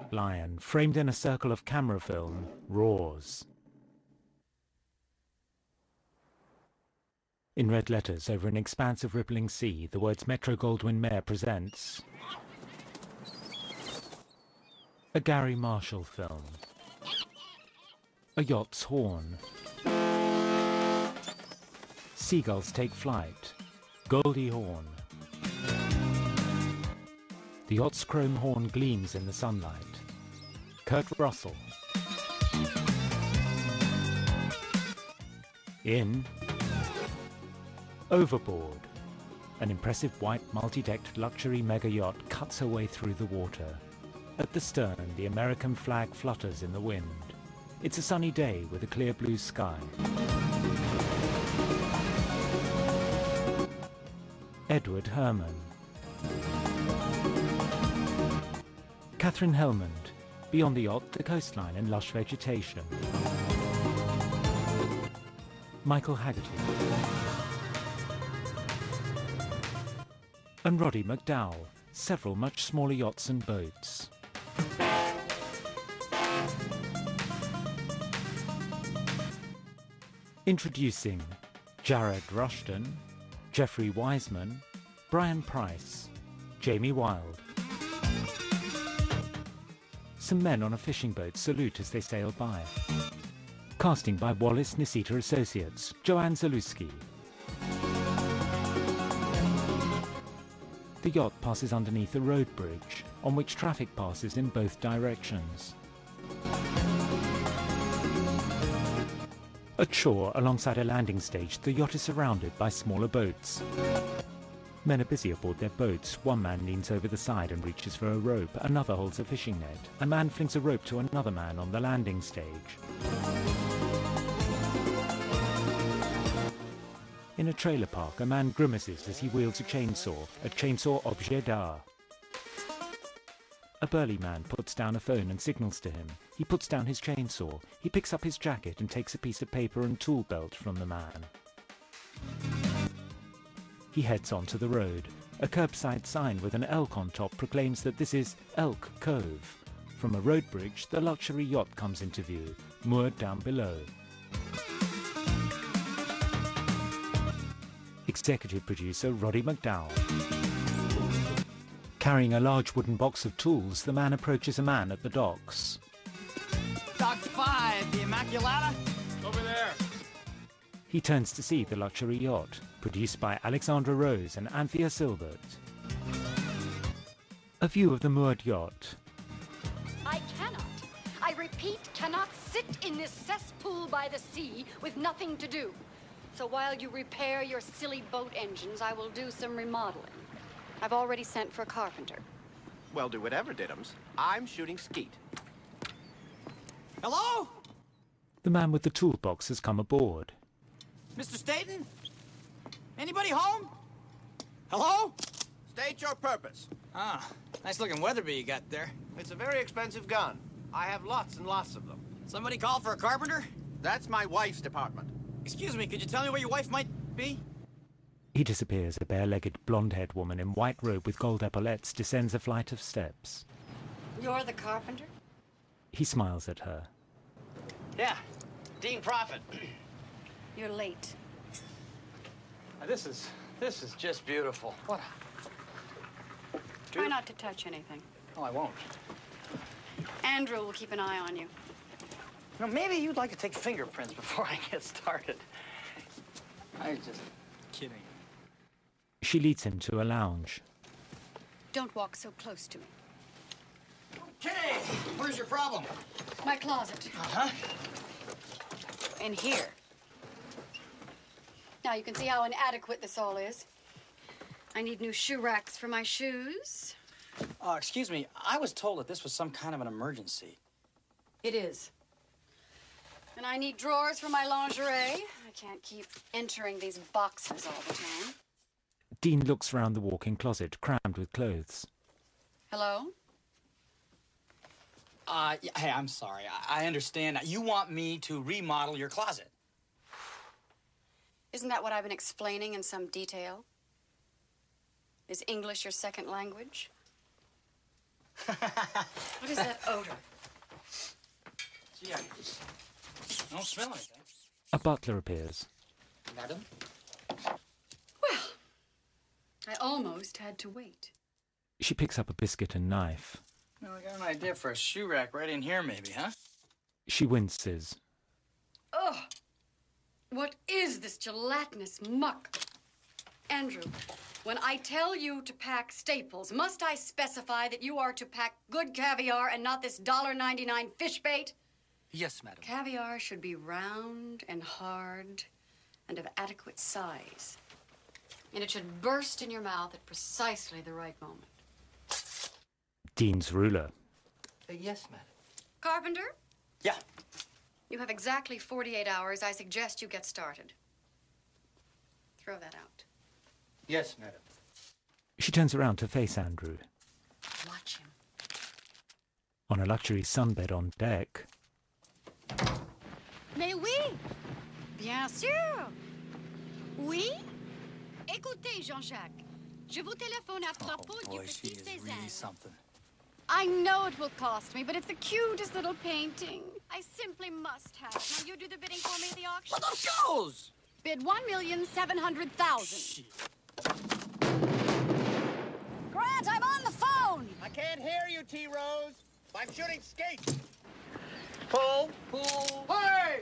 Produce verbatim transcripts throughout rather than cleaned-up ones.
Lion, framed in a circle of camera film, roars. In red letters over an expanse of rippling sea, the words Metro-Goldwyn-Mayer presents a Gary Marshall film. A yacht's horn. Seagulls take flight. Goldie Hawn. The yacht's chrome horn gleams in the sunlight. Kurt Russell. In Overboard, an impressive white multi-decked luxury mega yacht cuts her way through the water. At the stern, the American flag flutters in the wind. It's a sunny day with a clear blue sky. Edward Herrmann. Catherine Helmond. Beyond the yacht, the coastline and lush vegetation. Michael Haggerty. And Roddy McDowall. Several much smaller yachts and boats. Introducing Jared Rushton, Jeffrey Wiseman, Brian Price, Jamie Wilde. Some men on a fishing boat salute as they sail by. Casting by Wallace Nisita Associates, Joanne Zaluski. The yacht passes underneath a road bridge, on which traffic passes in both directions. At shore, alongside a landing stage, the yacht is surrounded by smaller boats. Men are busy aboard their boats. One man leans over the side and reaches for a rope. Another holds a fishing net. A man flings a rope to another man on the landing stage. In a trailer park, a man grimaces as he wields a chainsaw, a chainsaw objet d'art. A burly man puts down a phone and signals to him. He puts down his chainsaw. He picks up his jacket and takes a piece of paper and tool belt from the man. He heads onto the road. A curbside sign with an elk on top proclaims that this is Elk Cove. From a road bridge, the luxury yacht comes into view, moored down below. Executive producer Roddy McDowall. Carrying a large wooden box of tools, the man approaches a man at the docks. Dock five, the Immaculata? Over there. He turns to see the luxury yacht, produced by Alexandra Rose and Anthea Silbert. A view of the moored yacht. I cannot, I repeat, cannot sit in this cesspool by the sea with nothing to do. So while you repair your silly boat engines, I will do some remodeling. I've already sent for a carpenter. Well, do whatever, Diddums. I'm shooting skeet. Hello? The man with the toolbox has come aboard. Mister Staten? Anybody home? Hello? State your purpose. Ah, nice looking Weatherby you got there. It's a very expensive gun. I have lots and lots of them. Somebody call for a carpenter? That's my wife's department. Excuse me, could you tell me where your wife might be? He disappears. A bare-legged, blonde-haired woman in white robe with gold epaulettes descends a flight of steps. You're the carpenter? He smiles at her. Yeah, Dean Prophet. You're late. This is, this is just beautiful. What? Try not to touch anything. Oh, I won't. Andrew will keep an eye on you. You know, maybe you'd like to take fingerprints before I get started. I was just kidding. She leads him to a lounge. Don't walk so close to me. Okay, where's your problem? My closet. Uh-huh. In here. Now you can see how inadequate this all is. I need new shoe racks for my shoes. Uh, excuse me, I was told that this was some kind of an emergency. It is. And I need drawers for my lingerie. I can't keep entering these boxes all the time. Dean looks round the walk-in closet, crammed with clothes. Hello? Uh, yeah, hey, I'm sorry. I, I understand. You want me to remodel your closet. Isn't that what I've been explaining in some detail? Is English your second language? What is that odor? Gee, I don't smell anything. A butler appears. Madam? Well, I almost had to wait. She picks up a biscuit and knife. Well, I got an idea for a shoe rack right in here, maybe, huh? She winces. Ugh! What is this gelatinous muck? Andrew, when I tell you to pack staples, must I specify that you are to pack good caviar and not this one dollar ninety-nine fish bait? Yes, madam. Caviar should be round and hard and of adequate size. And it should burst in your mouth at precisely the right moment. Dean's ruler. Uh, yes, madam. Carpenter, Yeah. you have exactly forty-eight hours. I suggest you get started. Throw that out. Yes, madam. She turns around to face Andrew. Watch him. On a luxury sunbed on deck, Mais oui! Bien sûr! Oui? Écoutez, Jean-Jacques. Je vous téléphone à propos du petit Cézanne. something. I know it will cost me, but it's the cutest little painting. I simply must have it. Now you do the bidding for me at the auction. But those goes! Bid one million seven hundred thousand. Grant, I'm on the phone! I can't hear you, T-Rose. I'm shooting skates. Pull, pull. Hey!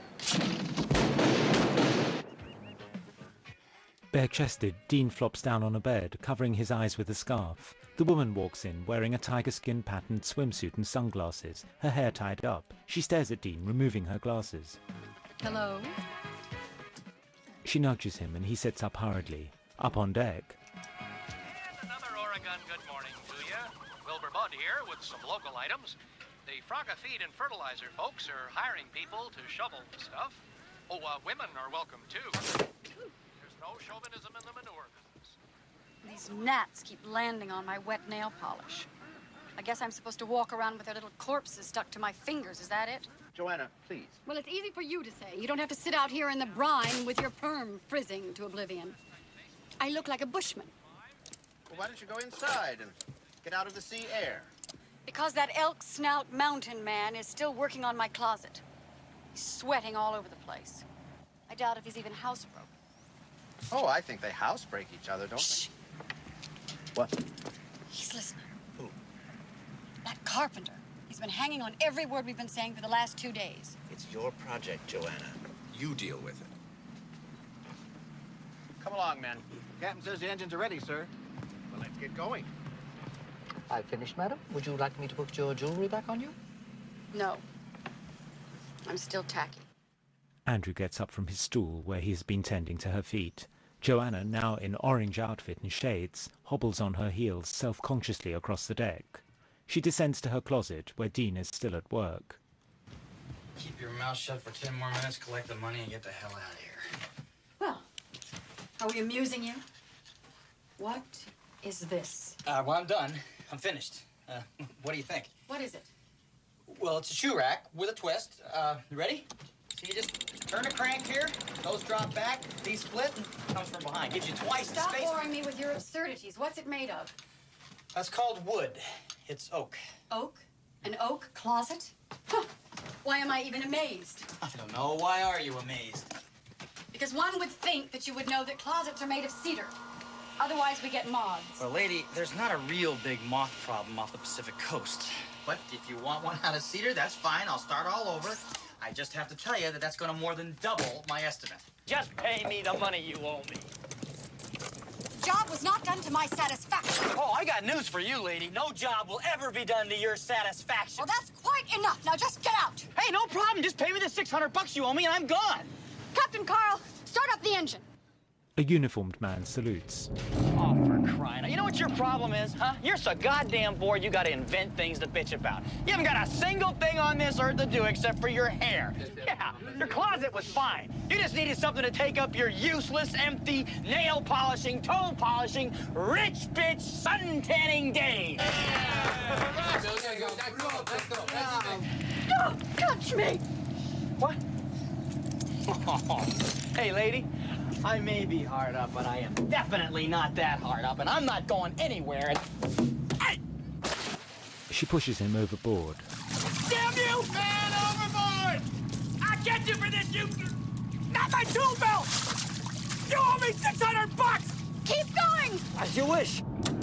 bare-chested, Dean flops down on a bed, covering his eyes with a scarf. The woman walks in, wearing a tiger skin patterned swimsuit and sunglasses, her hair tied up. She stares at Dean, removing her glasses. Hello? She nudges him and he sits up hurriedly. Up on deck, And another Oregon good morning to you. Wilbur Budd here with some local items. The Frogga Feed and Fertilizer folks are hiring people to shovel the stuff. Oh, uh, women are welcome too. There's no chauvinism in the manure business. These gnats keep landing on my wet nail polish. I guess I'm supposed to walk around with their little corpses stuck to my fingers. Is that it? Joanna, please. Well, it's easy for you to say. You don't have to sit out here in the brine with your perm frizzing to oblivion. I look like a bushman. Well, why don't you go inside and get out of the sea air? Because that elk snout mountain man is still working on my closet. He's sweating all over the place. I doubt if he's even housebroken. Oh, I think they housebreak each other, don't Shh. they? What? He's listening. Who? That carpenter. He's been hanging on every word we've been saying for the last two days. It's your project, Joanna. You deal with it. Come along, men. Captain says the engines are ready, sir. Well, let's get going. I finished, madam. Would you like me to put your jewelry back on you? No. I'm still tacky. Andrew gets up from his stool where he has been tending to her feet. Joanna, now in orange outfit and shades, hobbles on her heels self-consciously across the deck. She descends to her closet where Dean is still at work. Keep your mouth shut for ten more minutes, collect the money, and get the hell out of here. Well, are we amusing you? What is this? Uh, well, I'm done. I'm finished. Uh, what do you think? What is it? Well, it's a shoe rack with a twist. Uh, you ready? So you just turn the crank here, those drop back, these split, and comes from behind. Gives you twice the Stop space. boring me with your absurdities. What's it made of? That's called wood. It's oak. Oak? An oak closet? Huh. Why am I even amazed? I don't know. Why are you amazed? Because one would think that you would know that closets are made of cedar. Otherwise, we get moths. Well, lady, there's not a real big moth problem off the Pacific coast. But if you want one out of cedar, that's fine. I'll start all over. I just have to tell you that that's going to more than double my estimate. Just pay me the money you owe me. Job was not done to my satisfaction. Oh, I got news for you, lady. No job will ever be done to your satisfaction. Well, that's quite enough. Now just get out. Hey, no problem. Just pay me the six hundred bucks you owe me and I'm gone. Captain Carl, start up the engine. A uniformed man salutes. Oh, for crying out. You know what your problem is, huh? You're so goddamn bored you gotta invent things to bitch about. You haven't got a single thing on this earth to do except for your hair. Yeah, your closet was fine. You just needed something to take up your useless, empty, nail polishing, toe polishing, rich bitch sun tanning days. Don't touch me. What? Hey, lady. I may be hard up, but I am definitely not that hard up, and I'm not going anywhere. And... Hey! She pushes him overboard. Damn you! Man overboard! I'll get you for this, you... Not my tool belt! You owe me six hundred bucks! Keep going! As you wish.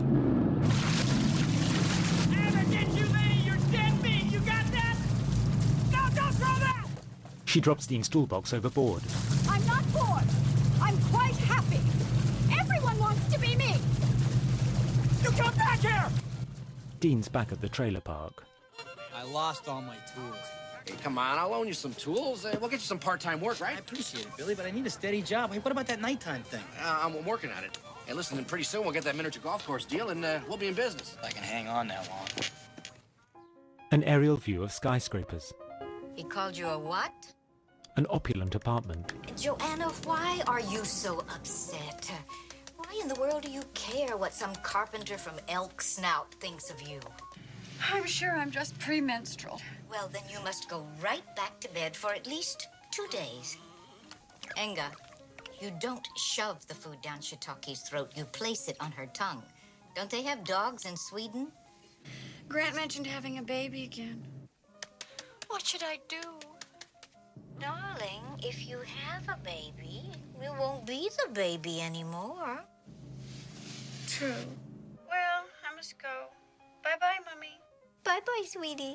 And I get you, Lee! You're dead meat! You got that? No, don't throw that! She drops Dean's toolbox overboard. I'm not bored. I'm quite happy. Everyone wants to be me. You come back here! Dean's back at the trailer park. I lost all my tools. Hey, come on, I'll loan you some tools. Uh, we'll get you some part-time work, right? I appreciate it, Billy, but I need a steady job. Hey, what about that nighttime thing? Uh, I'm working on it. Hey, listen, and pretty soon we'll get that miniature golf course deal, and uh, we'll be in business. If I can hang on that long. An aerial view of skyscrapers. He called you a what? An opulent apartment. Joanna, why are you so upset? Why in the world do you care what some carpenter from Elk Snout thinks of you? I'm sure I'm just premenstrual. Well, then you must go right back to bed for at least two days. Enga, you don't shove the food down Shitaki's throat. You place it on her tongue. Don't they have dogs in Sweden? Grant mentioned having a baby again. What should I do? Darling, if you have a baby, you won't be the baby anymore. True. Well, I must go. Bye-bye, Mummy. Bye-bye, sweetie.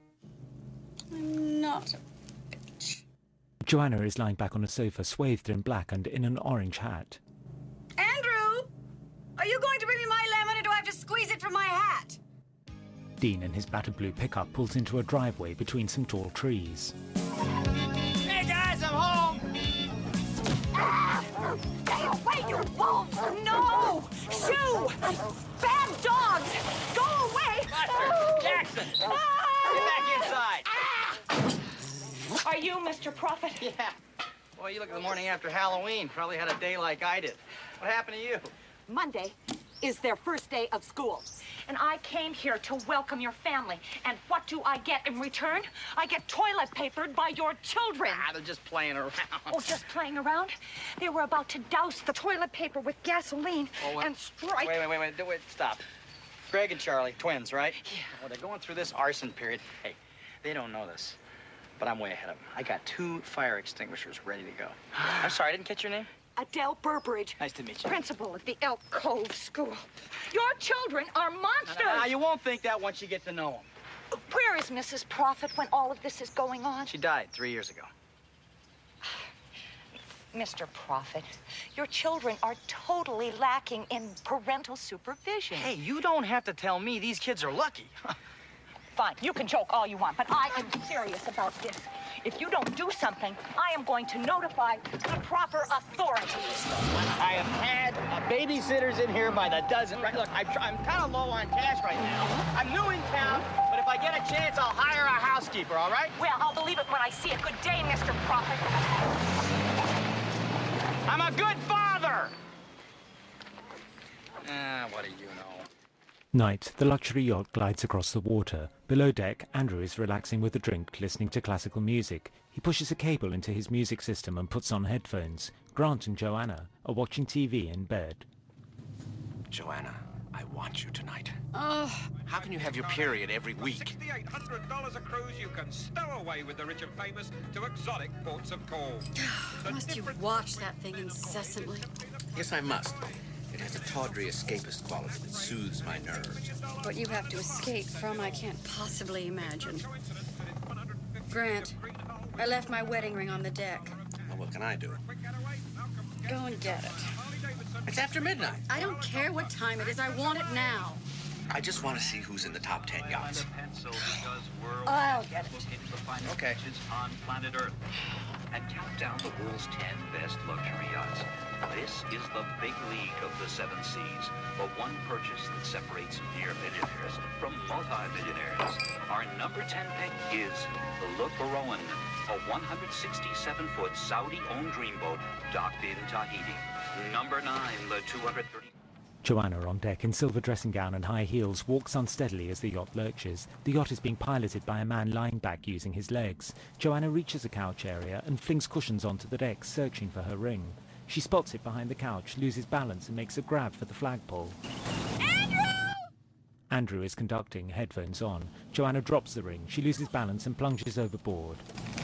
I'm not a bitch. Joanna is lying back on a sofa, swathed in black and in an orange hat. Andrew! Are you going to bring me my lemon, or do I have to squeeze it from my hat? Dean in his battered blue pickup pulls into a driveway between some tall trees. Hey, guys, I'm home! Stay away, you wolves! No! Shoo! Bad dogs! Go away! Buster! Jackson! Get back inside! Are you Mister Prophet? Yeah. Boy, you look at the morning after Halloween. Probably had a day like I did. What happened to you? Monday is their first day of school. And I came here to welcome your family. And what do I get in return? I get toilet papered by your children. Ah, they're just playing around. Oh, just playing around? They were about to douse the toilet paper with gasoline oh, what? and strike... Wait, wait, wait, wait, wait, stop. Greg and Charlie, twins, right? Yeah. Well, they're going through this arson period. Hey, they don't know this, but I'm way ahead of them. I got two fire extinguishers ready to go. I'm sorry, I didn't catch your name? Adele Burbridge. Nice to meet you. Principal at the Elk Cove School. Your children are monsters. No, no, no, you won't think that once you get to know them. Where is Missus Prophet when all of this is going on? She died three years ago. Mister Prophet, your children are totally lacking in parental supervision. Hey, you don't have to tell me these kids are lucky. Fine, you can joke all you want, but I am serious about this. If you don't do something, I am going to notify the proper authorities. I have had uh, babysitters in here by the dozen. Right, look, I'm, I'm kind of low on cash right now. I'm new in town, but if I get a chance, I'll hire a housekeeper, all right? Well, I'll believe it when I see it. Good day, Mister Prophet. I'm a good father! Ah, what do you know? Night, the luxury yacht glides across the water. Below deck, Andrew is relaxing with a drink, listening to classical music. He pushes a cable into his music system and puts on headphones. Grant and Joanna are watching T V in bed. Joanna, I want you tonight. Oh. How can you have your period every week? sixty-eight hundred dollars a cruise you can stow away with the rich and famous to exotic ports of call. Must you watch that thing incessantly? Yes, I must. It has a tawdry escapist quality that soothes my nerves. What you have to escape from, I can't possibly imagine. Grant, I left my wedding ring on the deck. Well, what can I do? Go and get it. It's after midnight. I don't care what time it is. I want it now. I just want to see who's in the top ten yachts. I'll get it. Okay. On planet Earth and count down the world's ten best luxury yachts. This is the big league of the seven seas, the one purchase that separates near millionaires from multi-millionaires. Our number ten pick is the Le Baroin, a one hundred sixty-seven foot Saudi-owned dreamboat docked in Tahiti. Number nine, the two hundred thirty. Joanna, on deck in silver dressing gown and high heels, walks unsteadily as the yacht lurches. The yacht is being piloted by a man lying back using his legs. Joanna reaches a couch area and flings cushions onto the deck, searching for her ring. She spots it behind the couch, loses balance and makes a grab for the flagpole. Andrew! Andrew is conducting, headphones on. Joanna drops the ring. She loses balance and plunges overboard.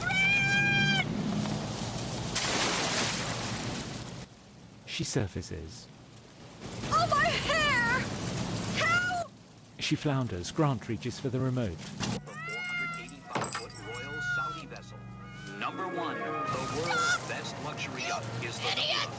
She surfaces. Oh, my hair! Help! She flounders. Grant reaches for the remote. four hundred eighty-five foot Royal Saudi vessel. Number one, the world's best luxury yacht is the Idiots!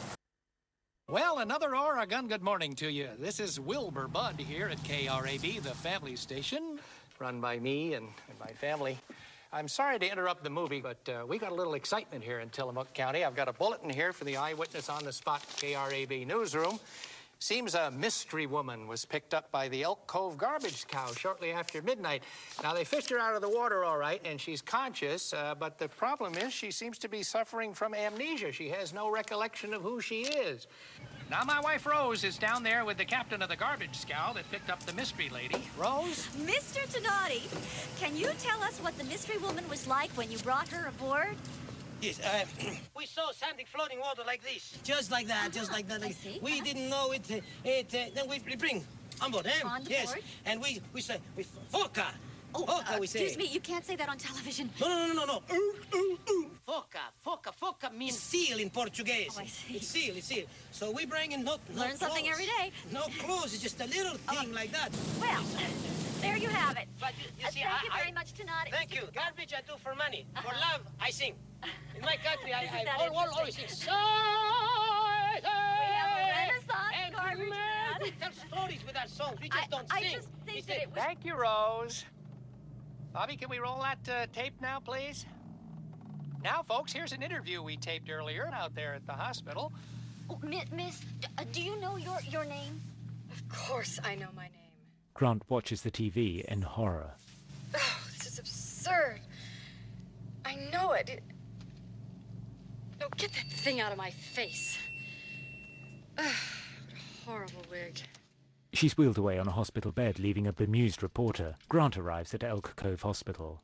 Well, another Oregon good morning to you. This is Wilbur Budd here at K R A B, the family station, run by me and, and my family. I'm sorry to interrupt the movie, but uh, we got a little excitement here in Tillamook County. I've got a bulletin here for the Eyewitness on the Spot K R A B newsroom. Seems a mystery woman was picked up by the Elk Cove garbage cow shortly after midnight. Now, they fished her out of the water all right, and she's conscious, uh, but the problem is she seems to be suffering from amnesia. She has no recollection of who she is. Now, my wife Rose is down there with the captain of the garbage scow that picked up the mystery lady. Rose? Mister Tenati, can you tell us what the mystery woman was like when you brought her aboard? Yes, uh, we saw something floating water like this. Just like that, just like that. Like, we didn't know it. Uh, it uh, then we, we bring on board, eh? On yes, board? and we we say we foca. Oh, foca, uh, we say. excuse me, you can't say that on television. No, no, no, no, no. Ooh, ooh, ooh. Foca, foca, foca means seal in Portuguese. Oh, I see. It's seal, it's seal. So we bring in no, no Learn something clothes. every day. No clothes, it's just a little thing like that. Well, there you have it. But you, you Uh, see, thank I, you very I, much, Tenati. Thank you. Garbage I do for money. For love, I sing. In my country, I, Isn't I that all, all, always sing. interesting? Side, We have a Renaissance and garbage man, man. we tell stories with our songs. We just I- don't I sing. just think We that say, it was- Thank you, Rose. Bobby, can we roll that uh, tape now, please? Now, folks, here's an interview we taped earlier out there at the hospital. Oh, mi- miss, d- uh, do you know your, your name? Of course I know my name. Grant watches the T V in horror. Oh, this is absurd. I know it. it... No, get that thing out of my face. Ugh, what a horrible wig. She's wheeled away on a hospital bed, leaving a bemused reporter. Grant arrives at Elk Cove Hospital.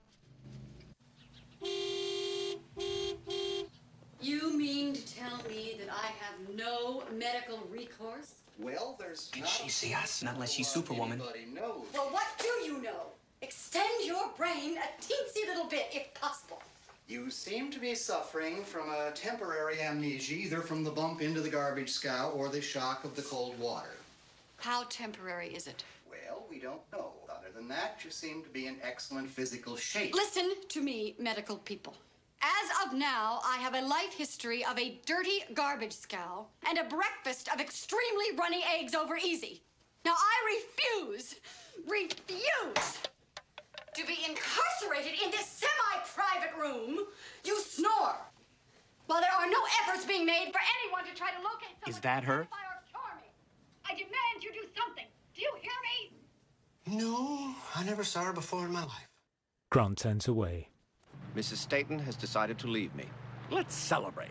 You mean to tell me that I have no medical recourse? Well, there's Can not she see us? Not unless she's Superwoman. Anybody knows. Well, what do you know? Extend your brain a teensy little bit, if possible. You seem to be suffering from a temporary amnesia, either from the bump into the garbage scow or the shock of the cold water. How temporary is it? Well, we don't know. Other than that, you seem to be in excellent physical shape. Listen to me, medical people. As of now, I have a life history of a dirty garbage scow and a breakfast of extremely runny eggs over easy. Now, I refuse, refuse to be incarcerated in this semi-private room. You snore. While there are no efforts being made for anyone to try to locate someone Is that her? identify or cure me. I demand you do something. Do you hear me? No, I never saw her before in my life. Grant turns away. Missus Staten has decided to leave me. Let's celebrate.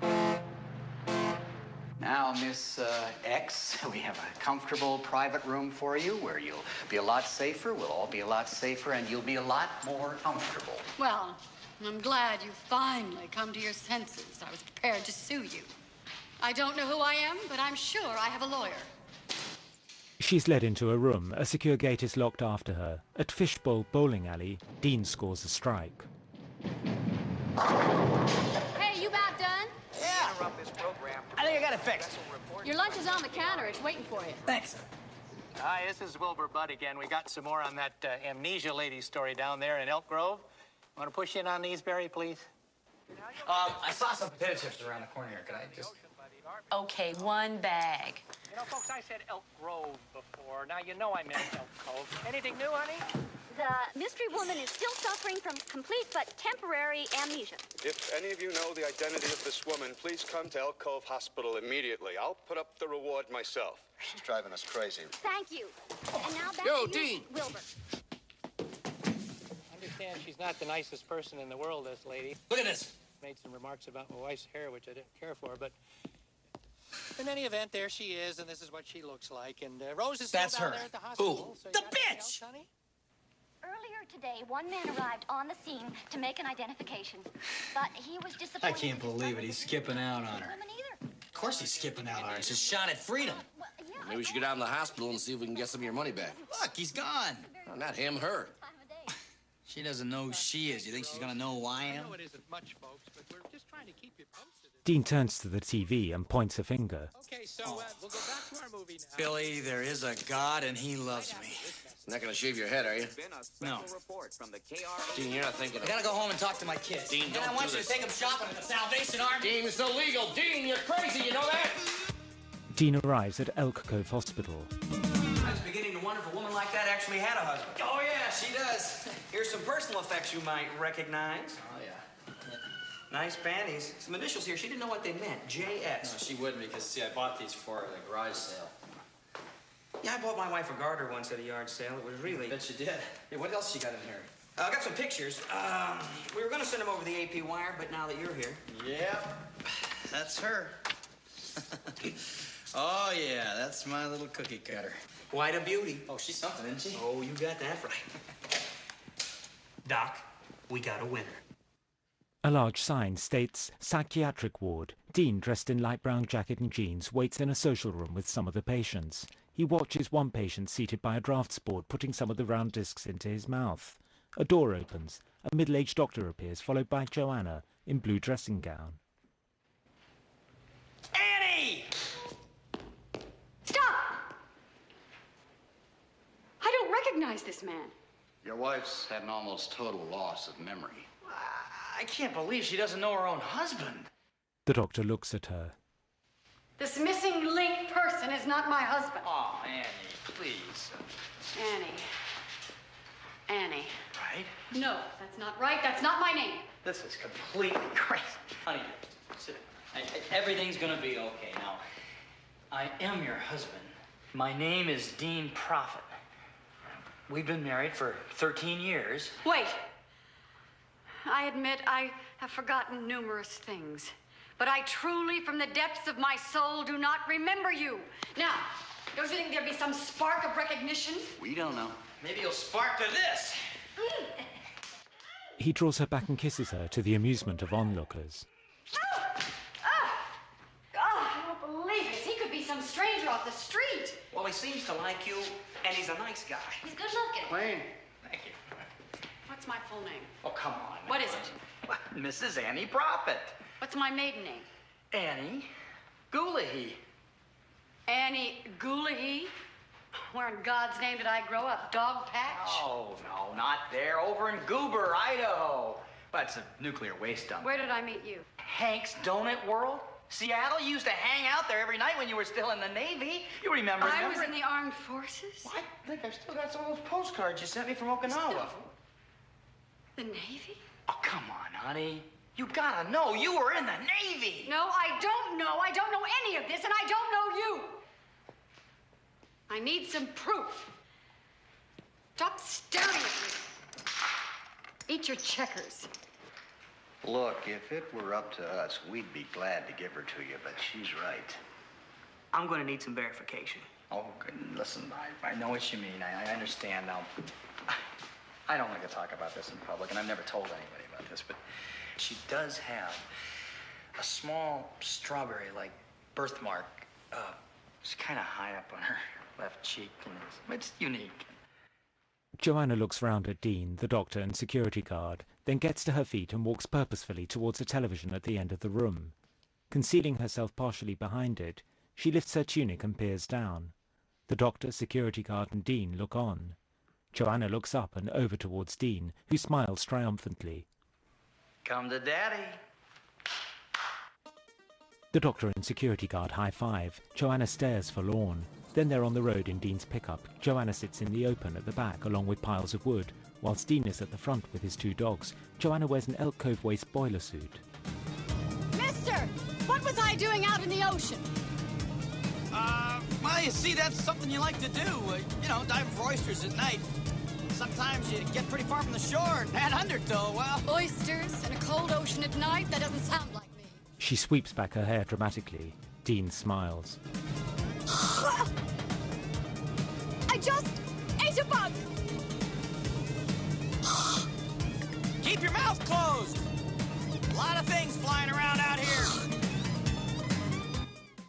Now, Miss uh, X, we have a comfortable private room for you where you'll be a lot safer, we'll all be a lot safer, and you'll be a lot more comfortable. Well, I'm glad you finally come to your senses. I was prepared to sue you. I don't know who I am, but I'm sure I have a lawyer. She's led into a room. A secure gate is locked after her. At Fishbowl Bowling Alley, Dean scores a strike. Hey, you about done? Yeah. Interrupt this program. I think I got it fixed. Your lunch is on the counter. It's waiting for you. Thanks. Hi, this is Wilbur Budd again. We got some more on that uh, amnesia lady story down there in Elk Grove. Want to push in on these, Barry, please? Um, I saw some potato chips around the corner here. Could I just... Okay, one bag. You know, folks, I said Elk Grove before. Now, you know I meant Elk Cove. Anything new, honey? The mystery woman is still suffering from complete but temporary amnesia. If any of you know the identity of this woman, please come to Elk Cove Hospital immediately. I'll put up the reward myself. She's driving us crazy. Thank you. And now back Yo, to you, Dean. Wilbur. Understand she's not the nicest person in the world, this lady. Look at this. Made some remarks about my wife's hair, which I didn't care for, but in any event, there she is, and this is what she looks like. And uh, Rose is still That's down her. there at the hospital. Who? So you The got anything bitch! else, honey? Earlier today, one man arrived on the scene to make an identification, but he was disappointed. I can't believe it. He's skipping out on her. Woman either. Of course he's skipping out on her. It's his shot at freedom. Maybe we should go down to the hospital and see if we can get some of your money back. Look, he's gone. No, not him, her. She doesn't know who she is. You think she's gonna know who I am? I know it isn't much, folks, but we're just trying to keep you posted. Dean turns to the T V and points a finger. Okay, so uh, we'll go back to our movie now. Billy, there is a God and he loves me. Not gonna shave your head, are you? No. Dean, you're not thinking I of... gotta go home and talk to my kids. Dean, and don't I want do you this. to take them shopping at the Salvation Army. Dean, it's illegal. Dean, you're crazy, you know that? Dean arrives at Elk Cove Hospital. I was beginning to wonder if a woman like that actually had a husband. Oh, yeah, she does. Here's some personal effects you might recognize. Oh, yeah. Nice panties. Some initials here. She didn't know what they meant. J X. No, she wouldn't because, see, I bought these for her at a garage sale. Yeah, I bought my wife a garter once at a yard sale. It was really... I bet you did. Hey, what else you got in here? Uh, I got some pictures. Um, we were going to send them over the A P wire, but now that you're here... Yep. That's her. Oh, yeah, that's my little cookie cutter. Quite a beauty. Oh, she's something, isn't she? Oh, you got that right. Doc, we got a winner. A large sign states psychiatric ward. Dean, dressed in light brown jacket and jeans, waits in a social room with some of the patients. He watches one patient seated by a drafts board putting some of the round discs into his mouth. A door opens. A middle-aged doctor appears, followed by Joanna in blue dressing gown. Annie! Stop! I don't recognize this man. Your wife's had an almost total loss of memory. I can't believe she doesn't know her own husband. The doctor looks at her. This missing link person is not my husband. Oh, Annie, please. Annie. Annie. Right? No, that's not right. That's not my name. This is completely crazy. Honey, sit. I, I, everything's gonna be okay. Now, I am your husband. My name is Dean Prophet. We've been married for thirteen years. Wait. I admit I have forgotten numerous things. But I truly, from the depths of my soul, do not remember you. Now, don't you think there'd be some spark of recognition? We don't know. Maybe you'll spark to this. He draws her back and kisses her to the amusement of onlookers. Ah! Ah! God, I don't believe this. He could be some stranger off the street. Well, he seems to like you, and he's a nice guy. He's good looking. Wayne. Thank you. What's my full name? Oh, come on. What is it? Missus Annie Prophet. What's my maiden name? Annie Goolahee. Annie Goolahee? Where in God's name did I grow up? Dog Patch? Oh, no, not there. Over in Goober, Idaho. That's a nuclear waste dump. Where did I meet you? Hank's Donut World? Seattle? You used to hang out there every night when you were still in the Navy. You remember, I remember? was in the armed forces? Well, I think I've still got some of those postcards you sent me from Okinawa. Still? The Navy? Oh, come on, honey. You gotta know, you were in the Navy. No, I don't know. I don't know any of this, and I don't know you. I need some proof. Stop staring at me. Eat your checkers. Look, if it were up to us, we'd be glad to give her to you, but she's right. I'm gonna need some verification. Oh, good. Listen, I, I know what you mean. I, I understand now. I don't like to talk about this in public, and I've never told anybody about this, but she does have a small strawberry-like birthmark. Uh, it's kind of high up on her left cheek, and it's, it's unique. Joanna looks round at Dean, the doctor, and security guard, then gets to her feet and walks purposefully towards a television at the end of the room. Concealing herself partially behind it, she lifts her tunic and peers down. The doctor, security guard, and Dean look on. Joanna looks up and over towards Dean, who smiles triumphantly. Come to Daddy. The doctor and security guard high-five. Joanna stares forlorn. Then they're on the road in Dean's pickup. Joanna sits in the open at the back along with piles of wood, whilst Dean is at the front with his two dogs. Joanna wears an Elk Cove waist boiler suit. Mister, what was I doing out in the ocean? Uh, well, you see, that's something you like to do. Uh, you know, diving for oysters at night. Sometimes you get pretty far from the shore, and that undertow, well... Oysters in a cold ocean at night? That doesn't sound like me. She sweeps back her hair dramatically. Dean smiles. I just ate a bug! Keep your mouth closed! A lot of things flying around out here.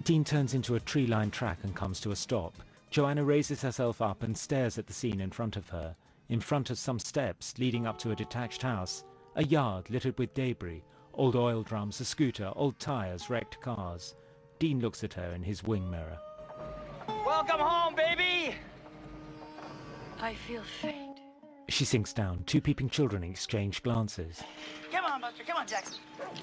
Dean turns into a tree-lined track and comes to a stop. Joanna raises herself up and stares at the scene in front of her. In front of some steps leading up to a detached house, a yard littered with debris, old oil drums, a scooter, old tires, wrecked cars. Dean looks at her in his wing mirror. Welcome home, baby! I feel faint. She sinks down. Two peeping children exchange glances. Come on, Buster. Come on, Jackson.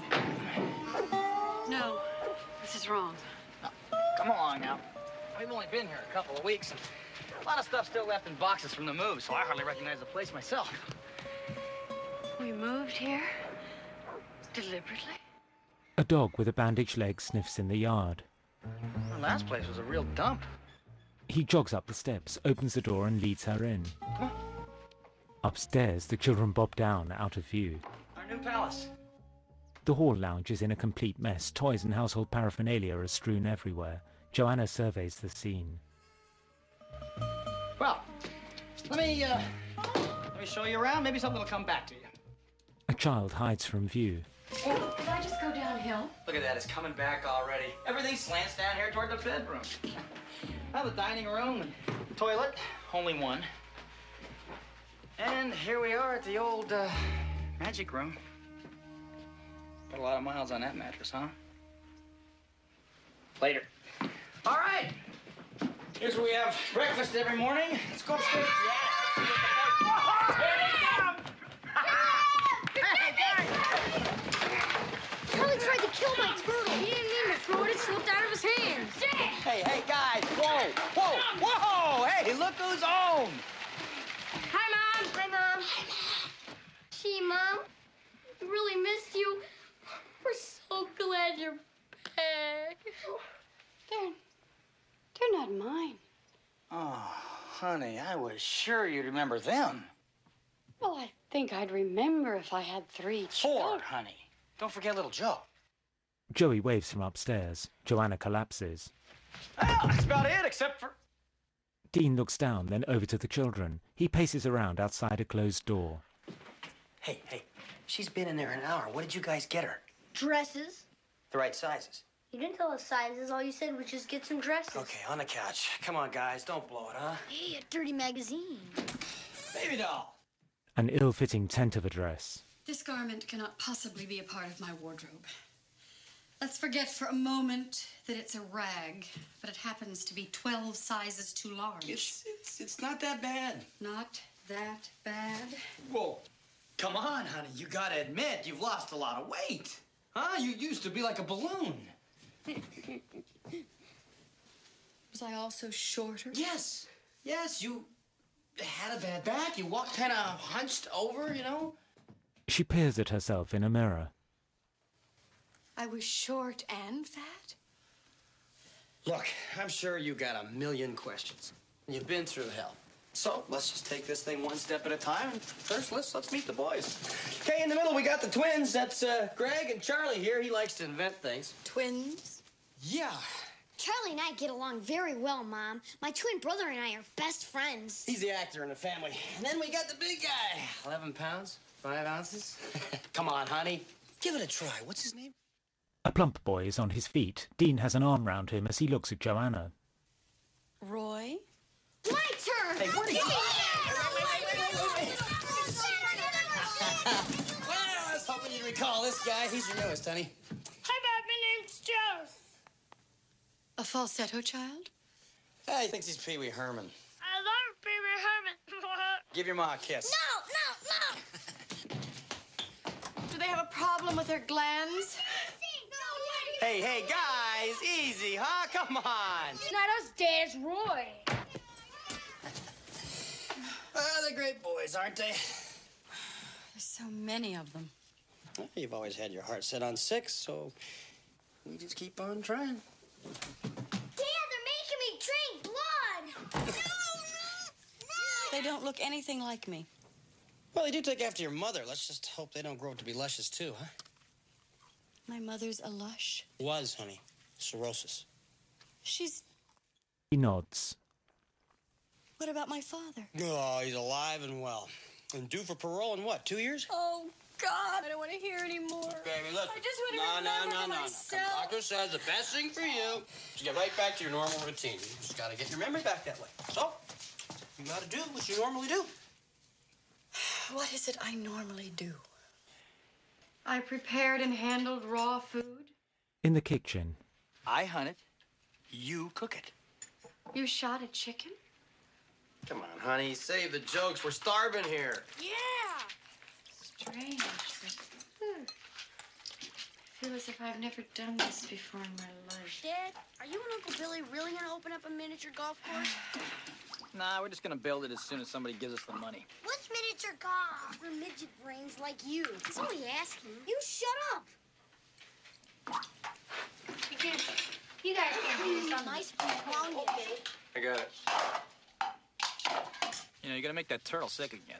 No, this is wrong. No, come along now. We've only been here a couple of weeks. And a lot of stuff still left in boxes from the move, so I hardly recognize the place myself. We moved here deliberately. A dog with a bandaged leg sniffs in the yard. The last place was a real dump. He jogs up the steps, opens the door and leads her in. Come on. Upstairs, the children bob down, out of view. Our new palace. The hall lounge is in a complete mess. Toys and household paraphernalia are strewn everywhere. Joanna surveys the scene. Well, let me, uh, let me show you around. Maybe something will come back to you. A child hides from view. Hey, did I just go downhill? Look at that, it's coming back already. Everything slants down here toward the bedroom. Now the dining room and the toilet, only one. And here we are at the old, uh, magic room. Put a lot of miles on that mattress, huh? Later. All right. Here's where we have breakfast every morning. Let's go upstairs. Yeah. Here they come. Hey, guys. Charlie tried to kill my turtle. He didn't mean to throw it. It slipped out of his hands. Hey, hey, guys. Whoa, whoa, whoa. Hey, look who's home. Hi, Mom. Hi, Mom. Gee, Mom. We really missed you. We're so glad you're back. They're, they're not mine. Oh, honey, I was sure you'd remember them. Well, I think I'd remember if I had three Four, children. honey. Don't forget little Joe. Joey waves from upstairs. Joanna collapses. Well, that's about it, except for... Dean looks down, then over to the children. He paces around outside a closed door. Hey, hey, she's been in there an hour. What did you guys get her? Dresses. The right sizes. You didn't tell us sizes. All you said was just get some dresses. Okay, on the couch. Come on, guys, don't blow it, huh? Hey, a dirty magazine. Baby doll. An ill-fitting tent of a dress. This garment cannot possibly be a part of my wardrobe. Let's forget for a moment that it's a rag, but it happens to be twelve sizes too large. It's, it's, it's not that bad. Not that bad? Whoa. Come on, honey. You gotta admit, you've lost a lot of weight. Huh? You used to be like a balloon. Was I also shorter? Yes. Yes, you had a bad back. You walked kind of hunched over, you know? She peers at herself in a mirror. I was short and fat? Look, I'm sure you got a million questions. You've been through hell. So let's just take this thing one step at a time. And first, let's let's meet the boys. Okay, in the middle we got the twins. That's uh, Greg and Charlie here. He likes to invent things. Twins? Yeah. Charlie and I get along very well, Mom. My twin brother and I are best friends. He's the actor in the family. And then we got the big guy. Eleven pounds, five ounces. Come on, honey. Give it a try. What's his name? A plump boy is on his feet. Dean has an arm round him as he looks at Joanna. Roy? My turn! Hey, where are you? Well, I was hoping you'd recall this guy. He's your newest, honey. Hi, Bob. My name's Joe. A falsetto child? Hey, he thinks he's Pee Wee Herman. I love Pee Wee Herman. Give your ma a kiss. No, no, no. Do they have a problem with their glands? Hey, hey, guys, easy, huh? Come on. It's not us, Dad. It's Roy. Oh, they're great boys, aren't they? There's so many of them. Well, you've always had your heart set on six, so we just keep on trying. Dad, they're making me drink blood. No, no, no. They don't look anything like me. Well, they do take after your mother. Let's just hope they don't grow up to be luscious, too, huh? My mother's a lush. Was, honey. Cirrhosis. She's... He nods. What about my father? Oh, he's alive and well. And due for parole in what, two years? Oh, God, I don't want to hear anymore. Baby, look. I just want to no, remember no, no, no, myself. no. Doctor says the best thing for you is to get right back to your normal routine. You just got to get your memory back that way. So, you got to do what you normally do. What is it I normally do? I prepared and handled raw food. In the kitchen, I hunt it. You cook it. You shot a chicken? Come on, honey. Save the jokes. We're starving here. Yeah! Strange. Hmm. I feel as if I've never done this before in my life. Dad, are you and Uncle Billy really gonna open up a miniature golf course? Nah, we're just gonna build it as soon as somebody gives us the money. What's miniature golf? For midget brains like you. He's only asking. You shut up. You can't. You guys can't do this on Nice around you, babe. I got it. You know, you're gonna make that turtle sick again.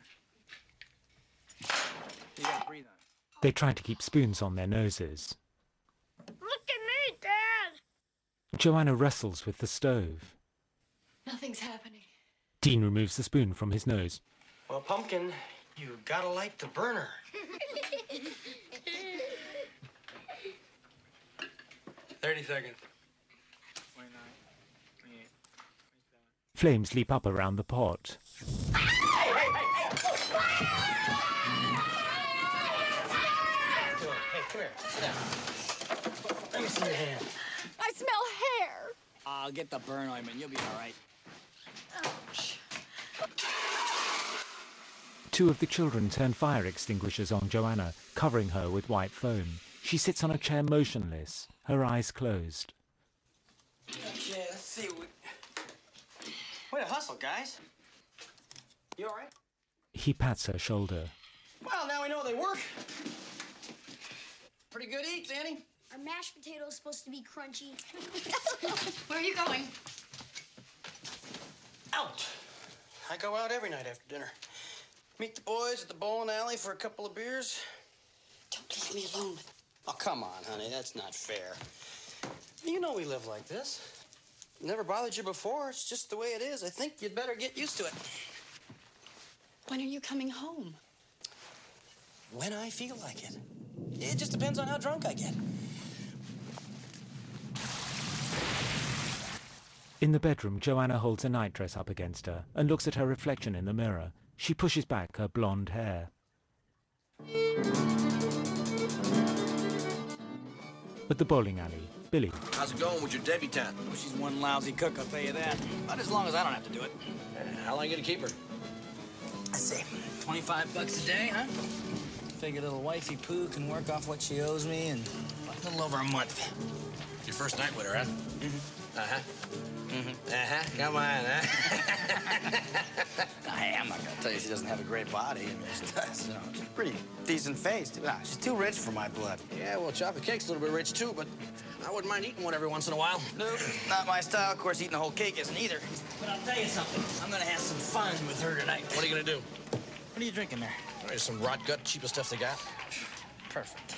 You gotta breathe on it. they try to keep spoons on their noses. Look at me, Dad. Joanna wrestles with the stove. Nothing's happening. Dean removes the spoon from his nose. Well, Pumpkin, you gotta light the burner. Thirty seconds. Flames leap up around the pot. Hey, hey, hey, hey! Hey, come here. Sit down. Let me see your hand. I smell hair. I'll get the burn ointment. You'll be all right. Ouch. Two of the children turn fire extinguishers on Joanna, covering her with white foam. She sits on a chair motionless, her eyes closed. Okay, let's see. We... Way to hustle, guys. You all right? He pats her shoulder. Well, now we know they work. Pretty good eats, Annie. Our mashed potatoes supposed to be crunchy. Where are you going? Out. I go out every night after dinner. Meet the boys at the bowling alley for a couple of beers. Don't leave me alone. Oh, come on, honey. That's not fair. You know we live like this. Never bothered you before. It's just the way it is. I think you'd better get used to it. When are you coming home? When I feel like it. It just depends on how drunk I get. In the bedroom, Joanna holds a nightdress up against her and looks at her reflection in the mirror. She pushes back her blonde hair. At the bowling alley, Billy. How's it going with your debutante? Oh, she's one lousy cook, I'll tell you that. But as long as I don't have to do it. Uh, how long you gonna keep her? Let's see, twenty-five bucks a day, huh? Figure little wifey Pooh can work off what she owes me in a little over a month. Your first night with her, huh? Mm-hmm. Uh-huh. Mm-hmm. Uh-huh. Come on, huh? I am not gonna tell you she doesn't have a great body. I mean, she does, you know. She's a pretty decent face. Nah, she's too rich for my blood. Yeah, well, chocolate cake's a little bit rich, too, but I wouldn't mind eating one every once in a while. Nope, not my style. Of course, eating the whole cake isn't either. But I'll tell you something. I'm gonna have some fun with her tonight. What are you gonna do? What are you drinking there? Oh, there's some rot gut, cheapest stuff they got. Perfect.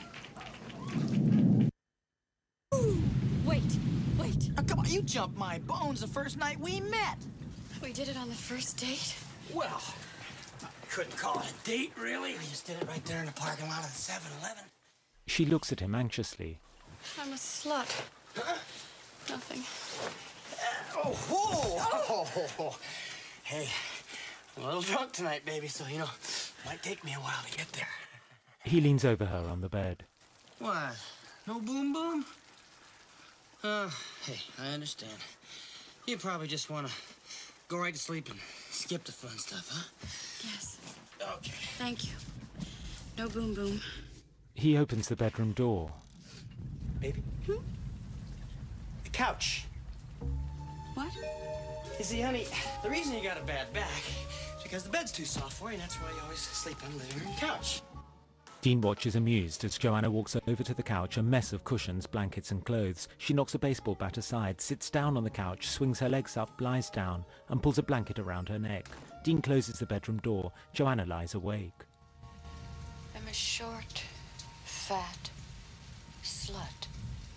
Wait, wait. Oh, come on, you jumped my bones the first night we met. We did it on the first date? Well, I couldn't call it a date, really. We just did it right there in the parking lot of the seven eleven. She looks at him anxiously. I'm a slut. Huh? Nothing. Uh, oh, whoa! Oh, oh, oh. Hey, I'm a little drunk tonight, baby, so, you know, might take me a while to get there. He leans over her on the bed. What? No boom boom? Uh, hey, I understand. You probably just want to go right to sleep and skip the fun stuff, huh? Yes. Okay. Thank you. No boom boom. He opens the bedroom door. Baby? Hmm? The couch. What? You see, honey, the reason you got a bad back is because the bed's too soft for you, and that's why you always sleep on the living room couch. Dean watches amused as Joanna walks over to the couch, a mess of cushions, blankets and clothes. She knocks a baseball bat aside, sits down on the couch, swings her legs up, lies down, and pulls a blanket around her neck. Dean closes the bedroom door. Joanna lies awake. I'm a short, fat slut.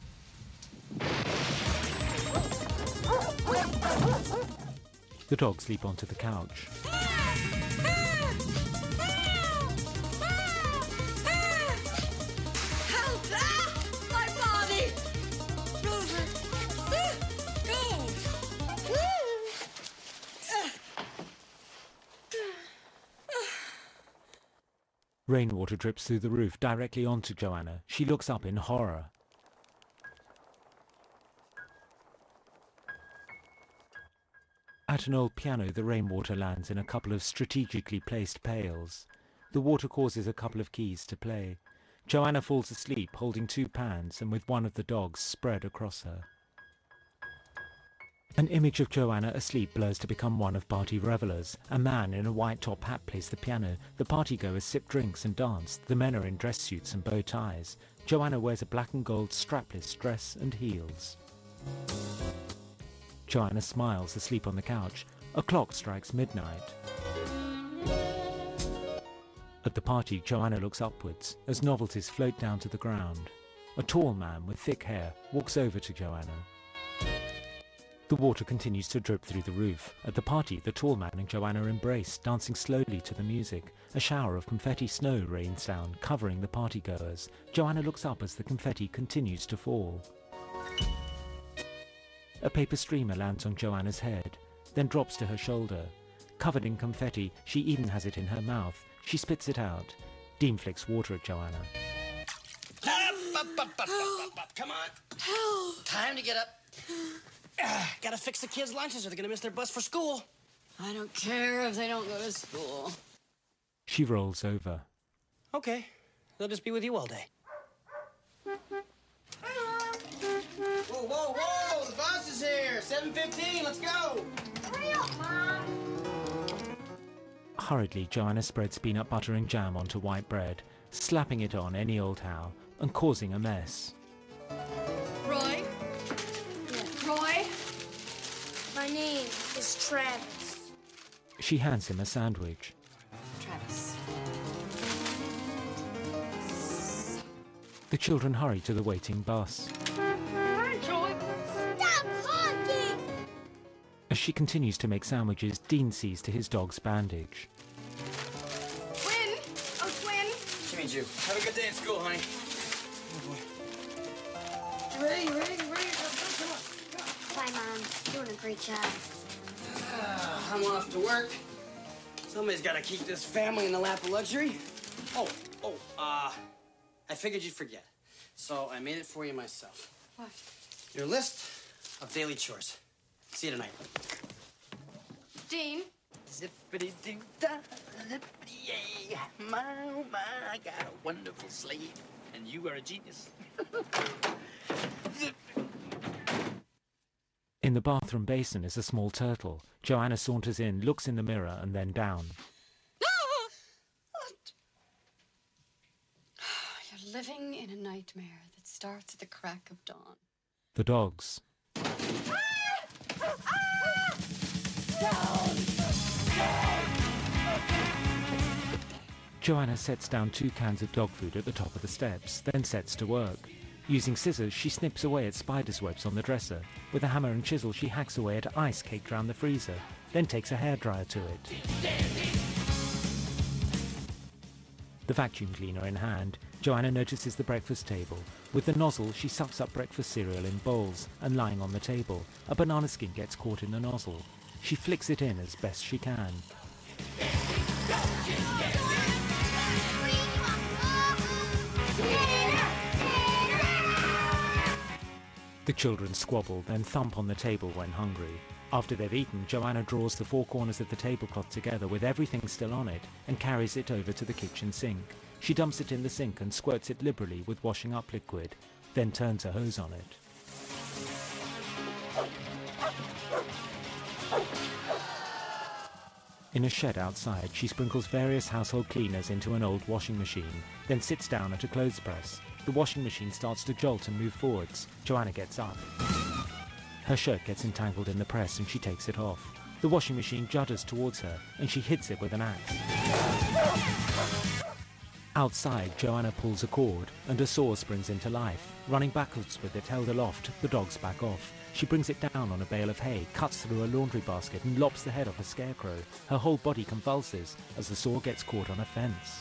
The dogs leap onto the couch. Rainwater drips through the roof directly onto Joanna. She looks up in horror. At an old piano, the rainwater lands in a couple of strategically placed pails. The water causes a couple of keys to play. Joanna falls asleep, holding two pans and with one of the dogs spread across her. An image of Joanna asleep blurs to become one of party revellers. A man in a white top hat plays the piano. The partygoers sip drinks and dance. The men are in dress suits and bow ties. Joanna wears a black and gold strapless dress and heels. Joanna smiles, asleep on the couch. A clock strikes midnight. At the party, Joanna looks upwards as novelties float down to the ground. A tall man with thick hair walks over to Joanna. The water continues to drip through the roof. At the party, the tall man and Joanna embrace, dancing slowly to the music. A shower of confetti snow rains down, covering the partygoers. Joanna looks up as the confetti continues to fall. A paper streamer lands on Joanna's head, then drops to her shoulder. Covered in confetti, she even has it in her mouth. She spits it out. Dean flicks water at Joanna. Up, up, up, up, up, up. Come on. Help. Time to get up. Ah, gotta fix the kids' lunches or they're gonna miss their bus for school. I don't care if they don't go to school. She rolls over. Okay, they'll just be with you all day. Whoa, whoa, whoa! The bus is here! seven fifteen, let's go! Hurry up, Mom! Hurriedly, Joanna spreads peanut butter and jam onto white bread, slapping it on any old how, and causing a mess. Roy? Yeah. Roy? My name is Travis. She hands him a sandwich. Travis. The children hurry to the waiting bus. Stop honking! As she continues to make sandwiches, Dean sees to his dog's bandage. Twin! Oh, Twin! She means you. Have a good day at school, honey. Oh, boy. You ready? You ready? You ready? Come on. Come on. Bye, Mom. You're doing a great job. Uh, I'm off to work. Somebody's got to keep this family in the lap of luxury. Oh, oh, uh, I figured you'd forget. So I made it for you myself. What? Your list of daily chores. See you tonight. Dean? Zippity-doo-dah, zippity-yay. My, oh my, I got a wonderful slave, and you are a genius. In the bathroom basin is a small turtle. Joanna saunters in, looks in the mirror, and then down. You're living in a nightmare that starts at the crack of dawn. The dogs. Joanna sets down two cans of dog food at the top of the steps, then sets to work. Using scissors, she snips away at spider's webs on the dresser. With a hammer and chisel, she hacks away at ice caked round the freezer, then takes a hairdryer to it. The vacuum cleaner in hand, Joanna notices the breakfast table. With the nozzle, she sucks up breakfast cereal in bowls, and lying on the table, a banana skin gets caught in the nozzle. She flicks it in as best she can. The children squabble, then thump on the table when hungry. After they've eaten, Joanna draws the four corners of the tablecloth together with everything still on it and carries it over to the kitchen sink. She dumps it in the sink and squirts it liberally with washing up liquid, then turns a hose on it. In a shed outside, she sprinkles various household cleaners into an old washing machine, then sits down at a clothes press. The washing machine starts to jolt and move forwards. Joanna gets up. Her shirt gets entangled in the press and she takes it off. The washing machine judders towards her and she hits it with an axe. Outside, Joanna pulls a cord and a saw springs into life. Running backwards with it held aloft, the dogs back off. She brings it down on a bale of hay, cuts through a laundry basket and lops the head off a scarecrow. Her whole body convulses as the saw gets caught on a fence.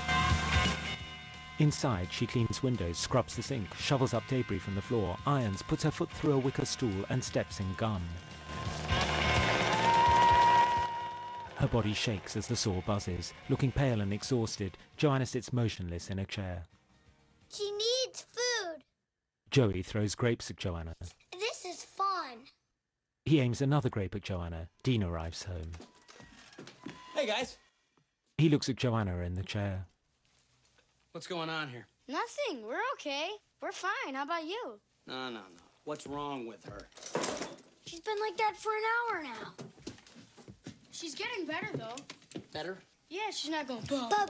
Inside, she cleans windows, scrubs the sink, shovels up debris from the floor, irons, puts her foot through a wicker stool and steps in gum. Her body shakes as the saw buzzes. Looking pale and exhausted, Joanna sits motionless in a chair. She needs food. Joey throws grapes at Joanna. This is fun. He aims another grape at Joanna. Dean arrives home. Hey, guys. He looks at Joanna in the chair. What's going on here? Nothing. We're okay. We're fine. How about you? No, no, no. What's wrong with her? She's been like that for an hour now. She's getting better, though. Better? Yeah, she's not going...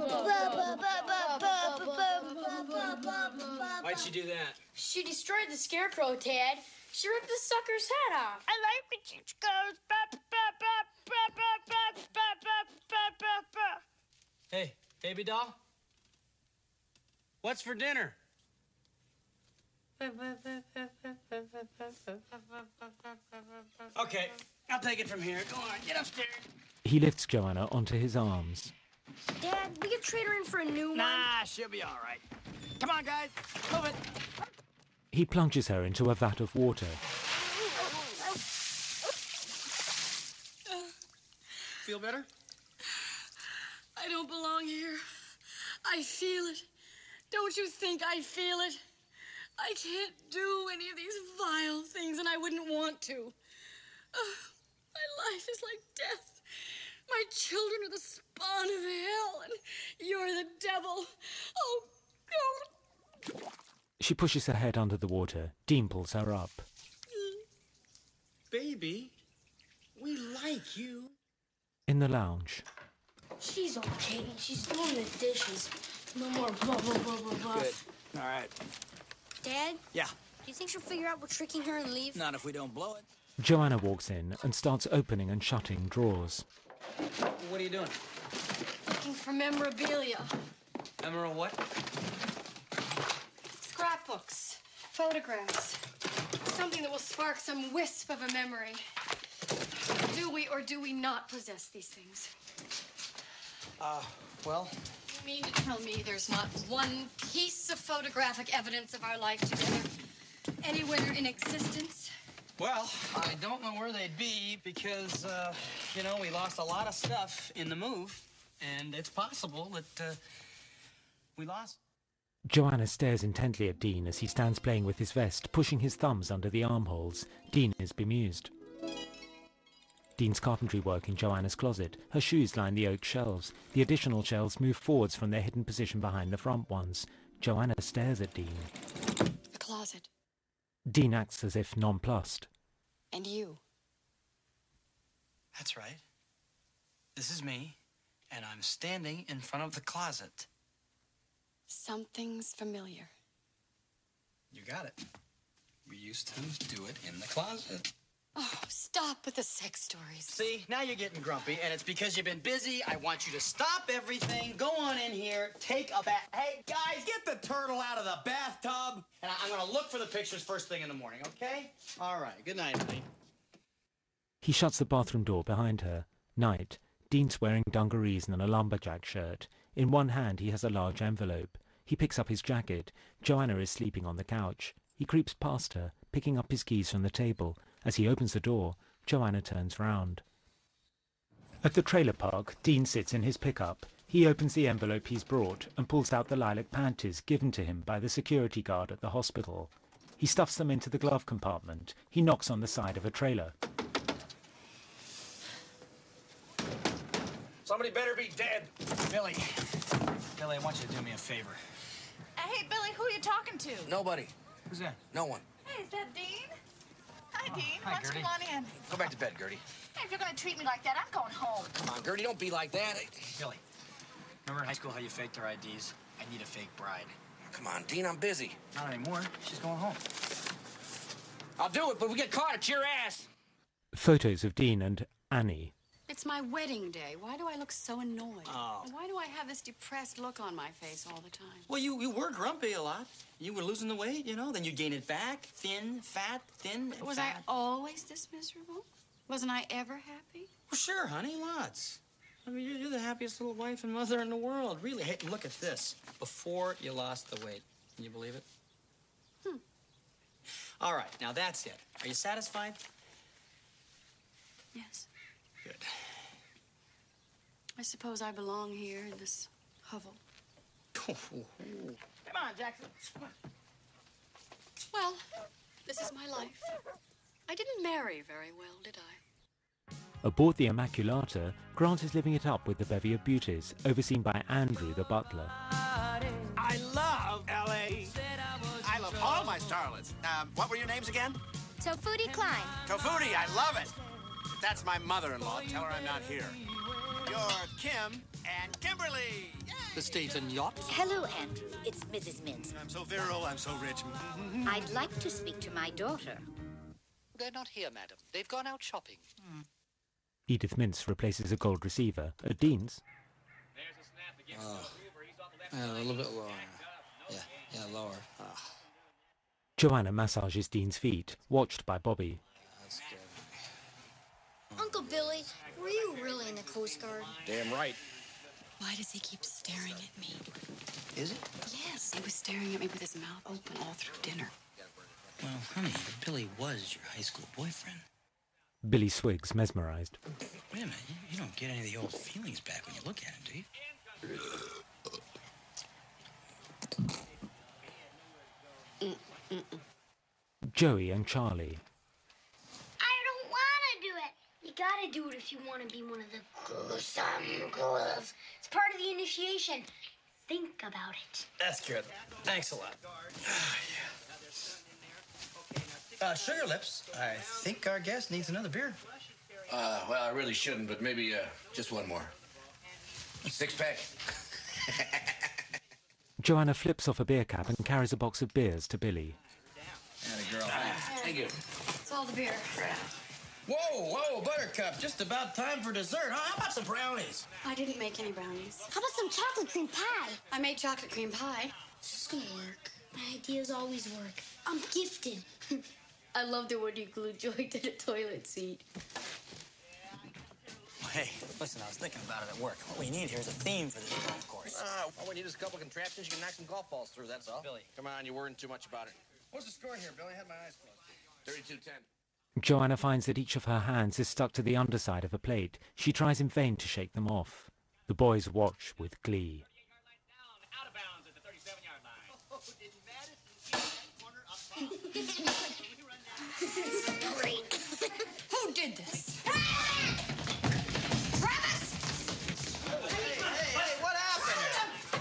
Why'd she do that? She destroyed the scarecrow, Tad. She ripped the sucker's head off. I like when she goes... Hey, baby doll? What's for dinner? Okay, I'll take it from here. Go on, get upstairs. He lifts Joanna onto his arms. Dad, we could trade her in for a new one. Nah, she'll be all right. Come on, guys, move it. He plunges her into a vat of water. Feel better? I don't belong here. I feel it. Don't you think I feel it? I can't do any of these vile things, and I wouldn't want to. Uh, my life is like death. My children are the spawn of hell, and you're the devil. Oh, God. She pushes her head under the water. Dean pulls her up. Baby, we like you. In the lounge. She's okay. She's doing the dishes. No more blah, blah, blah, blah, blah. Good. All right. Dad? Yeah? Do you think she'll figure out we're tricking her and leave? Not if we don't blow it. Joanna walks in and starts opening and shutting drawers. What are you doing? Looking for memorabilia. Emerald what? Scrapbooks. Photographs. Something that will spark some wisp of a memory. Do we or do we not possess these things? Uh, well... You mean to tell me there's not one piece of photographic evidence of our life together anywhere in existence? Well, I don't know where they'd be because, uh, you know, we lost a lot of stuff in the move, and it's possible that, uh, we lost... Joanna stares intently at Dean as he stands playing with his vest, pushing his thumbs under the armholes. Dean is bemused. Dean's carpentry work in Joanna's closet. Her shoes line the oak shelves. The additional shelves move forwards from their hidden position behind the front ones. Joanna stares at Dean. The closet. Dean acts as if nonplussed. And you. That's right. This is me, and I'm standing in front of the closet. Something's familiar. You got it. We used to do it in the closet. Oh, stop with the sex stories. See, now you're getting grumpy, and it's because you've been busy. I want you to stop everything, go on in here, take a bath. Hey, guys, get the turtle out of the bathtub. And I- I'm going to look for the pictures first thing in the morning, okay? All right, good night, honey. He shuts the bathroom door behind her. Night. Dean's wearing dungarees and a lumberjack shirt. In one hand, he has a large envelope. He picks up his jacket. Joanna is sleeping on the couch. He creeps past her, picking up his keys from the table. As he opens the door, Joanna turns round. At the trailer park, Dean sits in his pickup. He opens the envelope he's brought and pulls out the lilac panties given to him by the security guard at the hospital. He stuffs them into the glove compartment. He knocks on the side of a trailer. Somebody better be dead. Billy. Billy, I want you to do me a favor. Hey, Billy, who are you talking to? Nobody. Who's that? No one. Hey, is that Dean? Hi, Dean. hi, Why don't you Gertie. come on in? Go back to bed, Gertie. Hey, if you're going to treat me like that, I'm going home. Come on, Gertie, don't be like that. Billy, remember in high school how you faked our I Ds? I need a fake bride. Come on, Dean, I'm busy. Not anymore. She's going home. I'll do it, but if we get caught, it's your ass. Photos of Dean and Annie. It's my wedding day. Why do I look so annoyed? Oh. And why do I have this depressed look on my face all the time? Well, you, you were grumpy a lot. You were losing the weight, you know, then you gain it back. Thin, fat, thin, and Was fat. I always this miserable? Wasn't I ever happy? Well, sure, honey, lots. I mean, you're, you're the happiest little wife and mother in the world, really. Hey, look at this. Before you lost the weight. Can you believe it? Hmm. All right, now that's it. Are you satisfied? Yes. Good. I suppose I belong here in this hovel. Come on, Jackson. Well, this is my life. I didn't marry very well, did I? Aboard the Immaculata, Grant is living it up with the bevy of beauties, overseen by Andrew the butler. I love L A I love all my starlets. Um, what were your names again? Tofudi Klein. Tofudi, I love it. If that's my mother-in-law, tell her I'm not here. You're Kim and Kimberly. The Staten Yacht. Hello, Andrew. It's Missus Mintz. I'm so virile, I'm so rich. I'd like to speak to my daughter. They're not here, madam. They've gone out shopping. Hmm. Edith Mintz replaces a gold receiver at Dean's. Oh. Yeah, a little bit lower. Yeah, yeah, lower. Oh. Joanna massages Dean's feet, watched by Bobby. That's good. Uncle Billy, were you really in the Coast Guard? Damn right. Why does he keep staring at me? Is it? Yes, he was staring at me with his mouth open all through dinner. Well, honey, Billy was your high school boyfriend. Billy swigs, mesmerized. Wait a minute, you, you don't get any of the old feelings back when you look at him, do you? Joey and Charlie. I don't want to do it. You gotta do it if you want to be one of the gruesome ghouls. It's part of the initiation. Think about it. That's good. Thanks a lot. uh, Sugar Lips, I think our guest needs another beer. Uh, well, I really shouldn't, but maybe uh, just one more. Six pack. Joanna flips off a beer cap and carries a box of beers to Billy. Atta girl. Thank you. It's all the beer. Whoa, whoa, Buttercup, just about time for dessert, huh? How about some brownies? I didn't make any brownies. How about some chocolate cream pie? I made chocolate cream pie. This is gonna work. My ideas always work. I'm gifted. I loved it when you glued Joy to the toilet seat. Hey, listen, I was thinking about it at work. What we need here is a theme for this golf course. Uh, all we need is a couple contraptions. You can knock some golf balls through, that's all. Billy. Come on, you're worrying too much about it. What's the score here, Billy? I had my eyes closed. thirty-two ten. Joanna finds that each of her hands is stuck to the underside of a plate. She tries in vain to shake them off. The boys watch with glee. Great. Who did this? Hey, hey, what happened?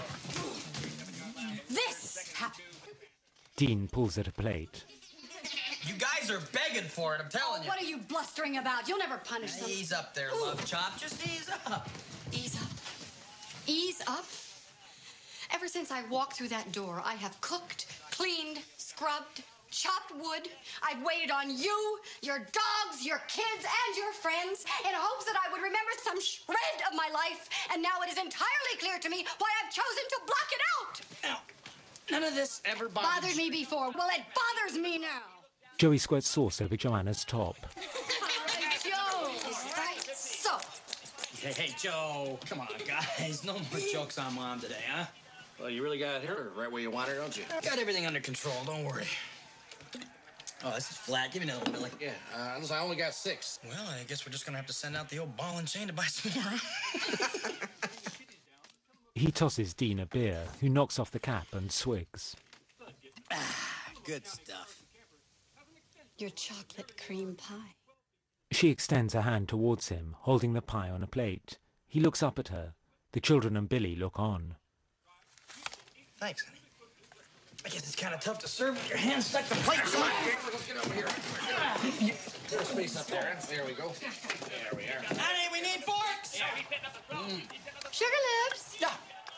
This happened. Dean pulls at a plate. You guys are begging for it, I'm telling you. What are you blustering about? You'll never punish them. Ease up there, love chop. Just ease up. Ease up. Ease up? Ever since I walked through that door, I have cooked, cleaned, scrubbed, chopped wood. I've waited on you, your dogs, your kids, and your friends in hopes that I would remember some shred of my life. And now it is entirely clear to me why I've chosen to block it out. Now, none of this ever bothered, Bothered me before. Well, it bothers me now. Joey squirts sauce over Joanna's top. Joe. Right, so. Hey, hey, Joe. Come on, guys. No more jokes on Mom today, huh? Well, you really got her right where you want her, don't you? Got everything under control, don't worry. Oh, this is flat. Give me another one, Billy. Yeah, uh, unless I only got six. Well, I guess we're just gonna have to send out the old ball and chain to buy some more, huh? He tosses Dean a beer, who knocks off the cap and swigs. Ah, good stuff. Your chocolate cream pie. She extends a hand towards him, holding the pie on a plate. He looks up at her. The children and Billy look on. Thanks, honey. I guess it's kind of tough to serve with your hands stuck to plates. Let's get over here. There's space up there. There we go. There we are. Honey, we need forks! Mm. Sugar Lips! Yeah.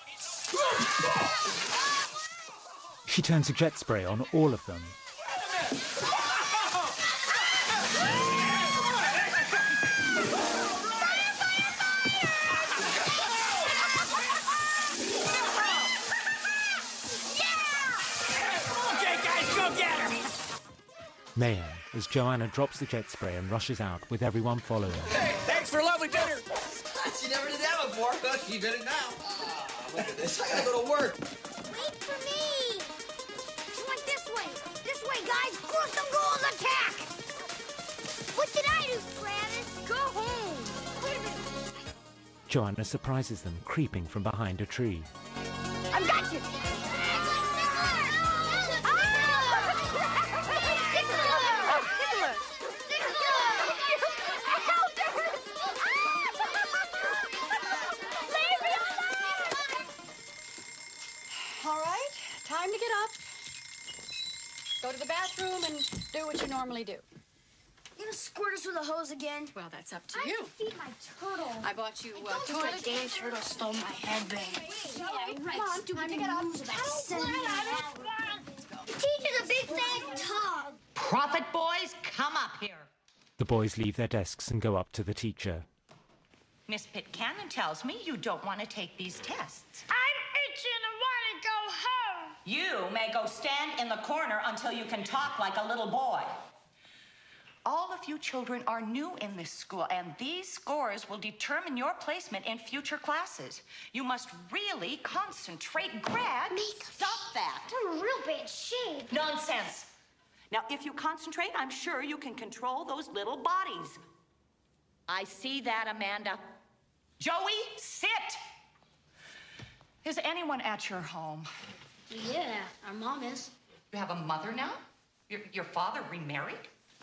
She turns a jet spray on all of them. Mayhem, as Joanna drops the jet spray and rushes out with everyone following. Hey, thanks for a lovely dinner. She never did that before. She did it now. Oh, look at this. I gotta go to work. Wait for me. She went this way. This way, guys. Gruesome ghouls attack. What did I do, Travis? Go home. Joanna surprises them, creeping from behind a tree. I've got you! All right, time to get up. Go to the bathroom and do what you normally do. You gonna squirt us with a hose again? Well, that's up to I you. feed my turtle. I bought you uh, Don't toilet the damn turtle stole my headband. Yeah, right. Come on, Stupid. time to get up. The teacher's a big fat tub. Prophet boys, come up here. The boys leave their desks and go up to the teacher. Miss Pitcairn tells me you don't want to take these tests. I'm itching and want to go home. You may go stand in the corner until you can talk like a little boy. All of you children are new in this school, and these scores will determine your placement in future classes. You must really concentrate. Grad, stop that. I'm in real bad shape. Nonsense. Now, if you concentrate, I'm sure you can control those little bodies. I see that, Amanda. Joey, sit. Is anyone at your home? Yeah, our mom is. You have a mother now? Your, your father remarried?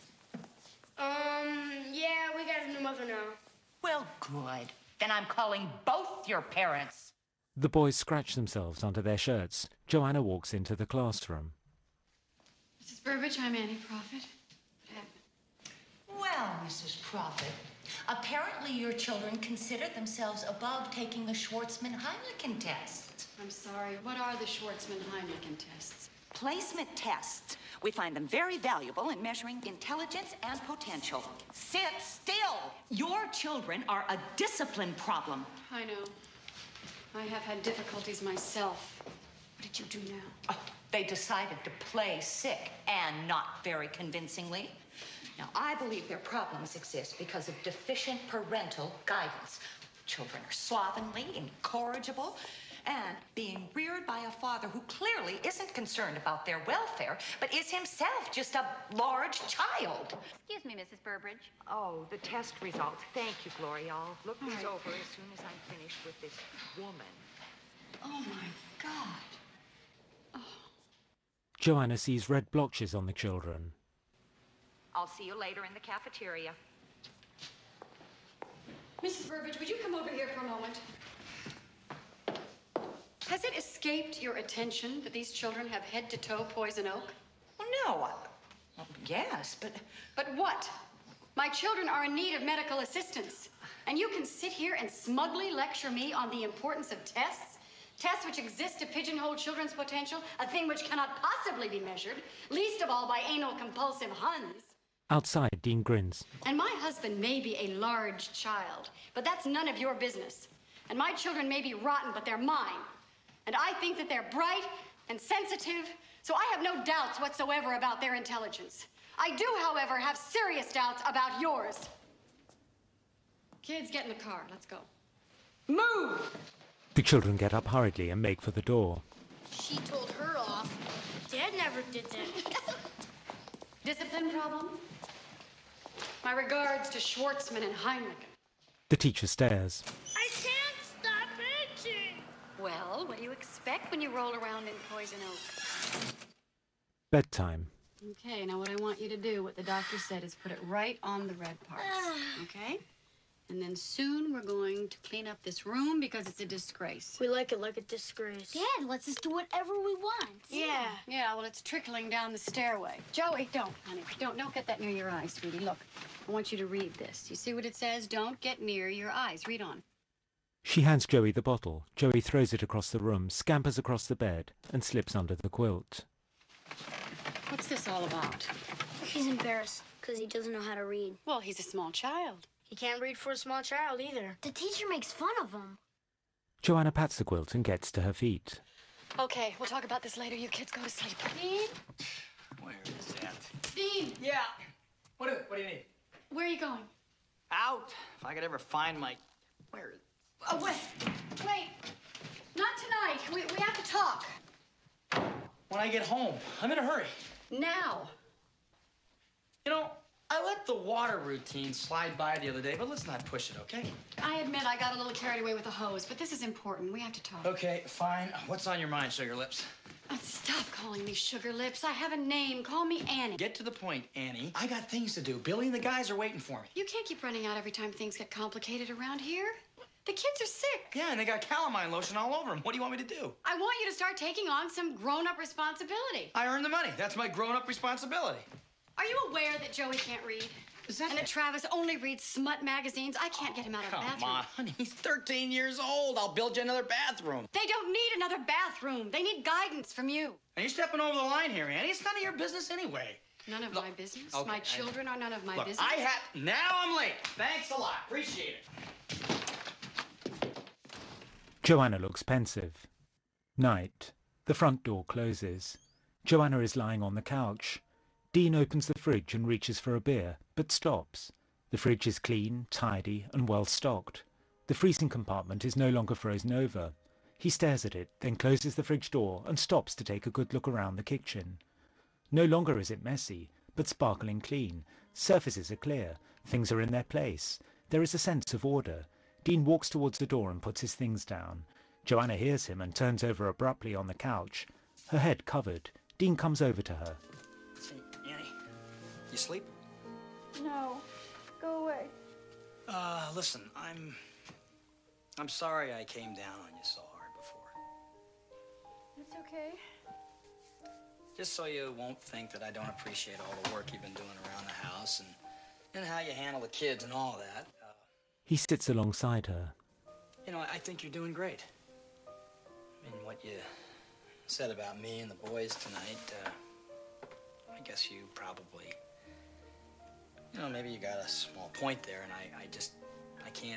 Um, yeah, we got a new mother now. Well, good. Then I'm calling both your parents. The boys scratch themselves onto their shirts. Joanna walks into the classroom. Missus Burbage, I'm Annie Prophet. What happened? Well, Missus Prophet, apparently your children consider themselves above taking the Schwartzman-Heineken test. I'm sorry. What are the Schwartzman-Heineken tests? Placement tests. We find them very valuable in measuring intelligence and potential. Sit still. Your children are a discipline problem. I know. I have had difficulties myself. What did you do now? Oh, they decided to play sick, and not very convincingly. Now, I believe their problems exist because of deficient parental guidance. Children are slovenly, incorrigible, and being reared by a father who clearly isn't concerned about their welfare, but is himself just a large child. Excuse me, Missus Burbridge. Oh, the test results. Thank you, Gloria. I'll look these right. over as soon as I'm finished with this woman. Oh, my God. Joanna sees red blotches on the children. I'll see you later in the cafeteria. Missus Burbage, would you come over here for a moment? Has it escaped your attention that these children have head-to-toe poison oak? Well, no. I, well, yes, but... But what? My children are in need of medical assistance. And you can sit here and smugly lecture me on the importance of tests? Tests which exist to pigeonhole children's potential, a thing which cannot possibly be measured, least of all by anal compulsive Huns. Outside, Dean grins. And my husband may be a large child, but that's none of your business. And my children may be rotten, but they're mine. And I think that they're bright and sensitive, so I have no doubts whatsoever about their intelligence. I do, however, have serious doubts about yours. Kids, get in the car. Let's go. Move! The children get up hurriedly and make for the door. She told her off. Dad never did that. Discipline problem? My regards to Schwartzman and Heineken. The teacher stares. I can't stop itching. Well, what do you expect when you roll around in poison oak? Bedtime. Okay, now what I want you to do, what the doctor said, is put it right on the red parts, okay? And then soon we're going to clean up this room because it's a disgrace. We like it like a disgrace. Dad lets us do whatever we want. Yeah. Yeah, well, it's trickling down the stairway. Joey, don't, honey. Don't, don't get that near your eyes, sweetie. Look, I want you to read this. You see what it says? Don't get near your eyes. Read on. She hands Joey the bottle. Joey throws it across the room, scampers across the bed, and slips under the quilt. What's this all about? He's embarrassed because he doesn't know how to read. Well, he's a small child. He can't read for a small child either. The teacher makes fun of him. Joanna pats the quilt and gets to her feet. Okay, we'll talk about this later. You kids go to sleep. Dean? Where is that? Dean! Yeah. What do, what do you need? Where are you going? Out. If I could ever find my... Where is... Oh, wait. Wait. Not tonight. We, we have to talk. When I get home. I'm in a hurry. Now. You know, I let the water routine slide by the other day, but let's not push it, okay? I admit I got a little carried away with the hose, but this is important. We have to talk. Okay, fine. What's on your mind, Sugar Lips? Oh, stop calling me Sugar Lips. I have a name. Call me Annie. Get to the point, Annie. I got things to do. Billy and the guys are waiting for me. You can't keep running out every time things get complicated around here. The kids are sick. Yeah, and they got calamine lotion all over them. What do you want me to do? I want you to start taking on some grown-up responsibility. I earned the money. That's my grown-up responsibility. Are you aware that Joey can't read? Is that... And that Travis only reads smut magazines? I can't get him out of the Come bathroom. on, honey. He's thirteen years old. I'll build you another bathroom. They don't need another bathroom. They need guidance from you. Are you stepping over the line here, Annie? It's none of your business anyway. None of Look, my business? okay, My I- children are none of my Look, business? I have... Now I'm late. Thanks a lot. Appreciate it. Joanna looks pensive. Night. The front door closes. Joanna is lying on the couch. Dean opens the fridge and reaches for a beer, but stops. The fridge is clean, tidy, and well stocked. The freezing compartment is no longer frozen over. He stares at it, then closes the fridge door and stops to take a good look around the kitchen. No longer is it messy, but sparkling clean. Surfaces are clear. Things are in their place. There is a sense of order. Dean walks towards the door and puts his things down. Joanna hears him and turns over abruptly on the couch, her head covered. Dean comes over to her. Hey, Annie, you sleep? No. Go away. Uh, listen, I'm... I'm sorry I came down on you so hard before. It's okay. Just so you won't think that I don't appreciate all the work you've been doing around the house and, and how you handle the kids and all that. Uh, He sits alongside her. you know, I think you're doing great. I mean, what you said about me and the boys tonight, uh, I guess you probably... You know, maybe you got a small point there, and I, I just... I can't...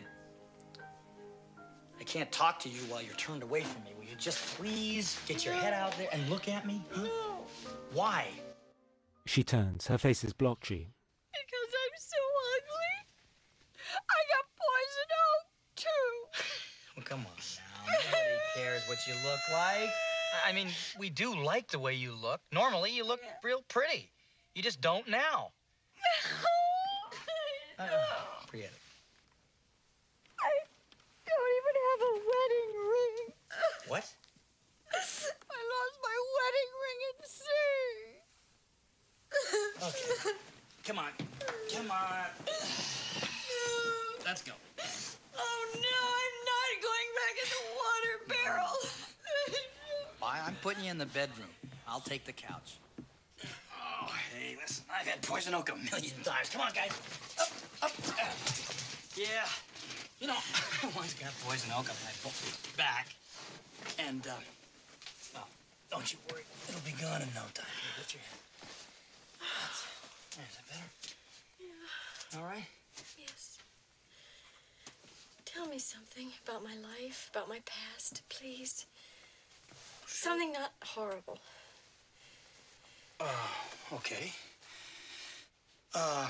I can't talk to you while you're turned away from me. Will you just please get your head out there and look at me? Huh? No. Why? She turns. Her face is blotchy. Because I'm so ugly. I got poison oak, too. Well, come on now. Nobody cares what you look like. I mean, we do like the way you look. Normally, you look real pretty. You just don't now. No. Uh, forget it. I don't even have a wedding ring. What? I lost my wedding ring at sea. Okay. Come on. Come on. Let's go. Oh, no, I'm not going back in the water barrel. Why? I'm putting you in the bedroom. I'll take the couch. Oh, hey, listen, I've had poison oak a million times. Come on, guys. Up, up. Uh, yeah. You know, I once got poison oak up my back. And, uh, well, don't you worry. It'll be gone in no time. Here, lift your head. That's, is that better? Yeah. All right? Yes. Tell me something about my life, about my past, please. Something not horrible. Uh, okay. Uh,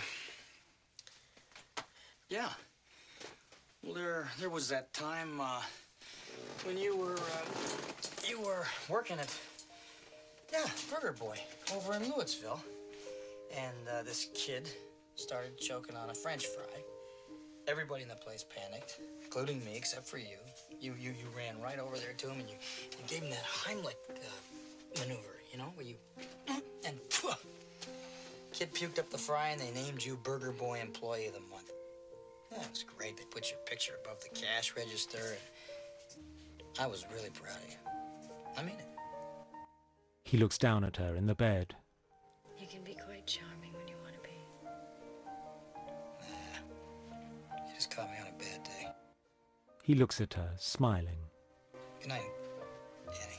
yeah. Well, there, there was that time, uh, when you were, uh, you were working at, yeah, Burger Boy over in Louisville. And, uh, this kid started choking on a French fry. Everybody in the place panicked, including me, except for you. You, you, you ran right over there to him and you, you gave him that Heimlich, uh, maneuver, you know, where you, and phew, kid puked up the fry and they named you Burger Boy Employee of the Month. Yeah, it was great. They put your picture above the cash register. And I was really proud of you. I mean it. He looks down at her in the bed. You can be quite charming when you want to be. Nah, you just caught me on a bad day. He looks at her, smiling. Good night, Annie.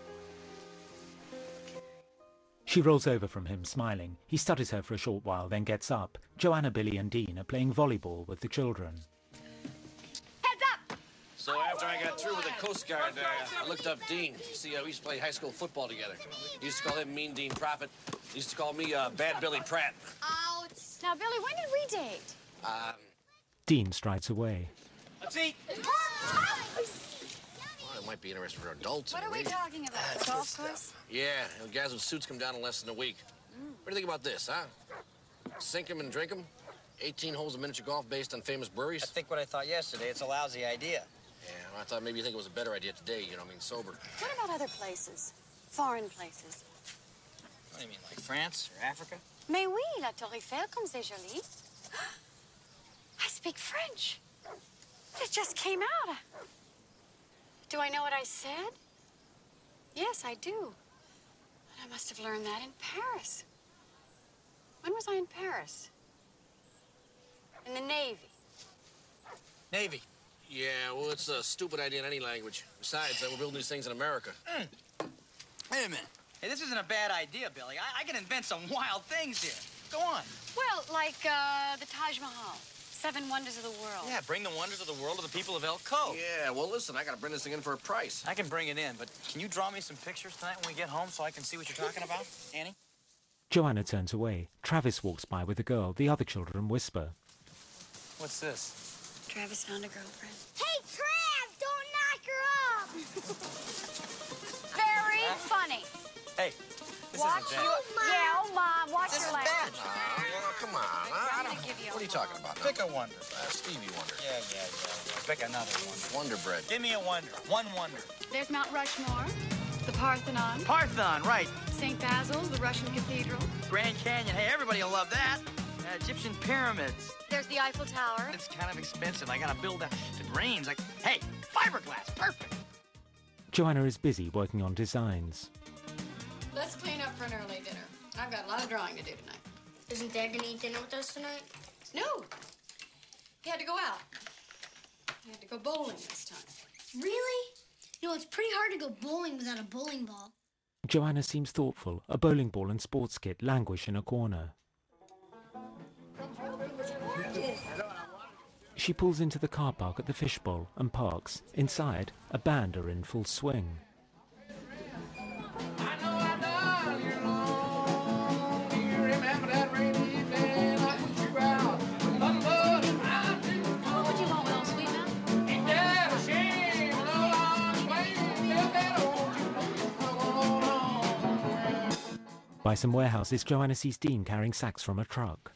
She rolls over from him, smiling. He studies her for a short while, then gets up. Joanna, Billy, and Dean are playing volleyball with the children. Heads up! So after I got through with the Coast Guard, uh, I looked up Dean. You see, uh, we used to play high school football together. He used to call him Mean Dean Prophet. He used to call me uh, Bad Billy Pratt. Out. Now, Billy, when did we date? Um, Dean strides away. let's eat. Well, it might be interesting for adults. What are we anyway. talking about? The golf course? Yeah, you know, guys with suits come down in less than a week. What do you think about this, huh? Sink 'em and drink 'em? eighteen holes of miniature golf based on famous breweries? I think what I thought yesterday. It's a lousy idea. Yeah, well, I thought maybe you think it was a better idea today, you know, I mean, sober. What about other places? Foreign places? What do you mean, like France or Africa? Mais oui, la Tour Eiffel, comme c'est joli. I speak French. It just came out. Do I know what I said? Yes, I do. But I must have learned that in Paris. When was I in Paris? In the Navy. Navy. Yeah, well, it's a stupid idea in any language. Besides, uh, we're building these things in America. Mm. Wait a minute. Hey, this isn't a bad idea, Billy. I, I can invent some wild things here. Go on. Well, like uh, the Taj Mahal. Seven wonders of the world. Yeah, bring the wonders of the world to the people of El Cove. Yeah, well, listen, I gotta bring this thing in for a price. I can bring it in, but can you draw me some pictures tonight when we get home so I can see what you're talking about, Annie? Joanna turns away. Travis walks by with the girl. The other children whisper. What's this? Travis found a girlfriend. Hey, Trav, don't knock her up. Very funny. Hey, this Watch isn't bad. your yeah, oh, Mom, watch This your is language. bad. Uh, well, come on. I, I don't, give you what are you talking about now? Pick a wonder. Uh, Stevie Wonder. Yeah, yeah, yeah. Pick another one. Wonder Bread. Give me a wonder. One wonder. There's Mount Rushmore, the Parthenon, Parthenon, right. Saint Basil's, the Russian cathedral. Grand Canyon. Hey, everybody will love that. Uh, Egyptian pyramids. There's the Eiffel Tower. It's kind of expensive. I gotta build that. It rains. Like, hey, fiberglass. Perfect. Joanna is busy working on designs. Let's clean up for an early dinner. I've got a lot of drawing to do tonight. Isn't Dad gonna eat dinner with us tonight? No. He had to go out. He had to go bowling this time. Really? You know, it's pretty hard to go bowling without a bowling ball. Joanna seems thoughtful. A bowling ball and sports kit languish in a corner. She pulls into the car park at the Fishbowl and parks. Inside, a band are in full swing. By some warehouses, Joanna sees Dean carrying sacks from a truck.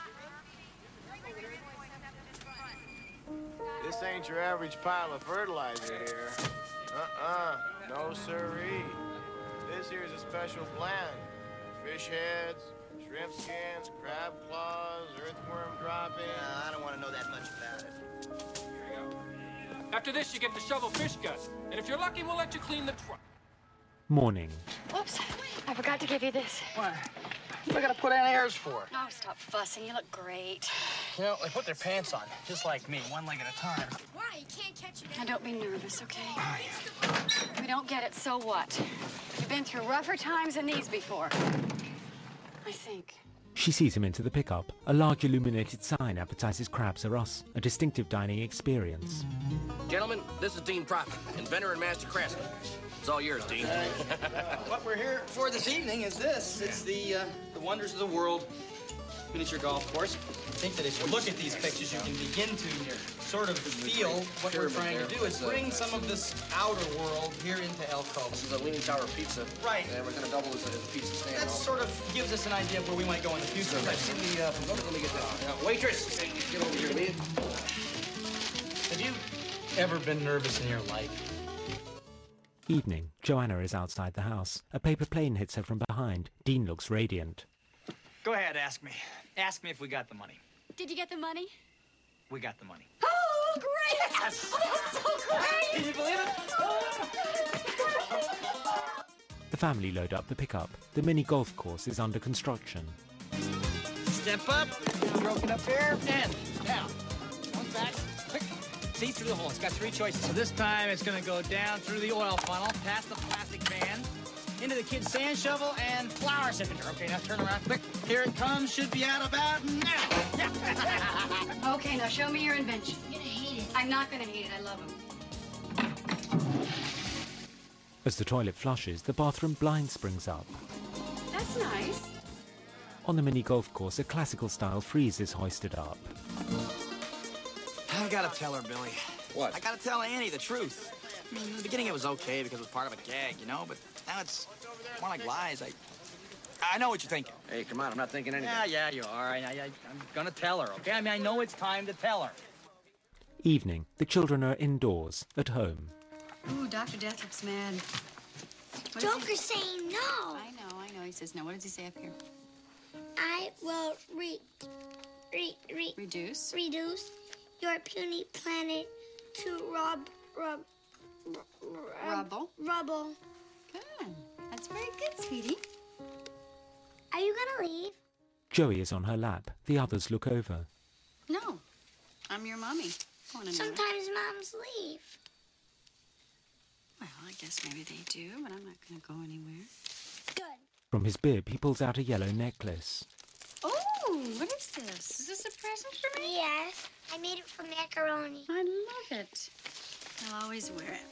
This ain't your average pile of fertilizer here. Uh-uh, no siree. This here's a special blend. Fish heads, shrimp skins, crab claws, earthworm droppings. Uh, I don't want to know that much about it. Here you go. After this, you get to shovel fish gut. And if you're lucky, we'll let you clean the truck. Morning. Whoops, I forgot to give you this. What? What do I gotta put on airs for? Oh, stop fussing. You look great. You know, they put their pants on, just like me, one leg at a time. Why? You can't catch it. Now, don't be nervous, okay? If we don't get it, so what? We've been through rougher times than these before. I think. She sees him into the pickup. A large illuminated sign advertises Crabs Are Us, a distinctive dining experience. Gentlemen, this is Dean Prophet, inventor and master craftsman. It's all yours, Dean. Uh, what we're here for this evening is this. It's the uh, the wonders of the world miniature golf course. I think that if you look at these pictures, you can begin to sort of feel what we're trying to do is bring some of this outer world here into El Cove. This is a Leaning Tower pizza. Right. And we're going to double this as a pizza stand. That sort of gives us an idea of where we might go in the future. I've seen the, uh, let me get that. Uh, waitress, get over here, Leah. Have you ever been nervous in your life? Evening. Joanna is outside the house. A paper plane hits her from behind. Dean looks radiant. Go ahead, ask me. Ask me if we got the money. Did you get the money? We got the money. Oh, great! Yes! Oh, that's so great! Can you believe it? The family load up the pickup. The mini golf course is under construction. Step up, broken up here, and down. One back, quick. See through the hole. It's got three choices. So this time it's going to go down through the oil funnel, past the plastic band, into the kid's sand shovel and flour sifter. Okay, now turn around quick. Here it comes. Should be out about now. Okay, now show me your invention. You're gonna hate it. I'm not gonna hate it. I love him. As the toilet flushes, the bathroom blind springs up. That's nice. On the mini golf course, a classical-style frieze is hoisted up. I gotta tell her, Billy. What? I gotta tell Annie the truth. I mean, in the beginning it was okay because it was part of a gag, you know, but now it's more like lies. I I know what you're thinking. Hey, come on, I'm not thinking anything. Yeah, yeah, you are. I, I, I'm gonna tell her, okay? I mean, I know it's time to tell her. Evening. The children are indoors, at home. Ooh, Doctor Death looks mad. What Joker's saying no. I know, I know. He says no. What does he say up here? I will re, re, re, Reduce? reduce your puny planet to rub, rub, rub, Rubble? Rubble. Good. That's very good, sweetie. Are you gonna leave? Joey is on her lap. The others look over. No. I'm your mommy. Wanna know? Sometimes moms leave. Well, I guess maybe they do, but I'm not gonna go anywhere. Good. From his bib, he pulls out a yellow necklace. Oh, what is this? Is this a present for me? Yes. I made it from macaroni. I love it. I'll always wear it.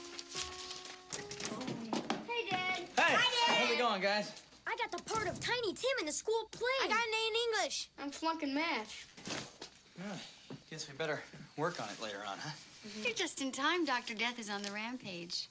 Hey, Dad. Hey, Hi, Dad. how's it going, guys? I got the part of Tiny Tim in the school play. I got an A in English. I'm flunking math. Oh, guess we better work on it later on, huh? You're just in time. Doctor Death is on the rampage.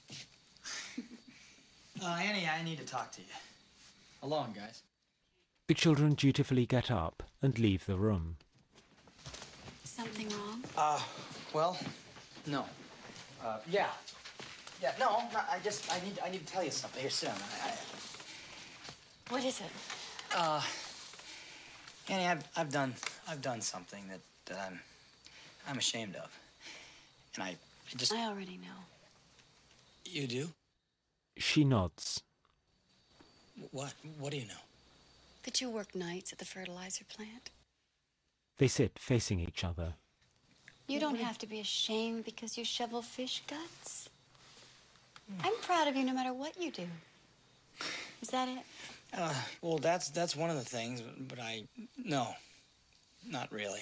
Uh, Annie, I need to talk to you. Alone, guys. The children dutifully get up and leave the room. Something wrong? Uh, well, no. Uh, yeah. Yeah, no, no, I just, I need, I need to tell you something. Here, sit down. I, I, What is it? uh, Annie, I've, I've done, I've done something that, that I'm, I'm ashamed of. And I, I just... I already know. You do? She nods. What? What do you know? That you work nights at the fertilizer plant. They sit facing each other. You don't have to be ashamed because you shovel fish guts. I'm proud of you no matter what you do. Is that it? Uh, well, that's, that's one of the things, but I, no, not really.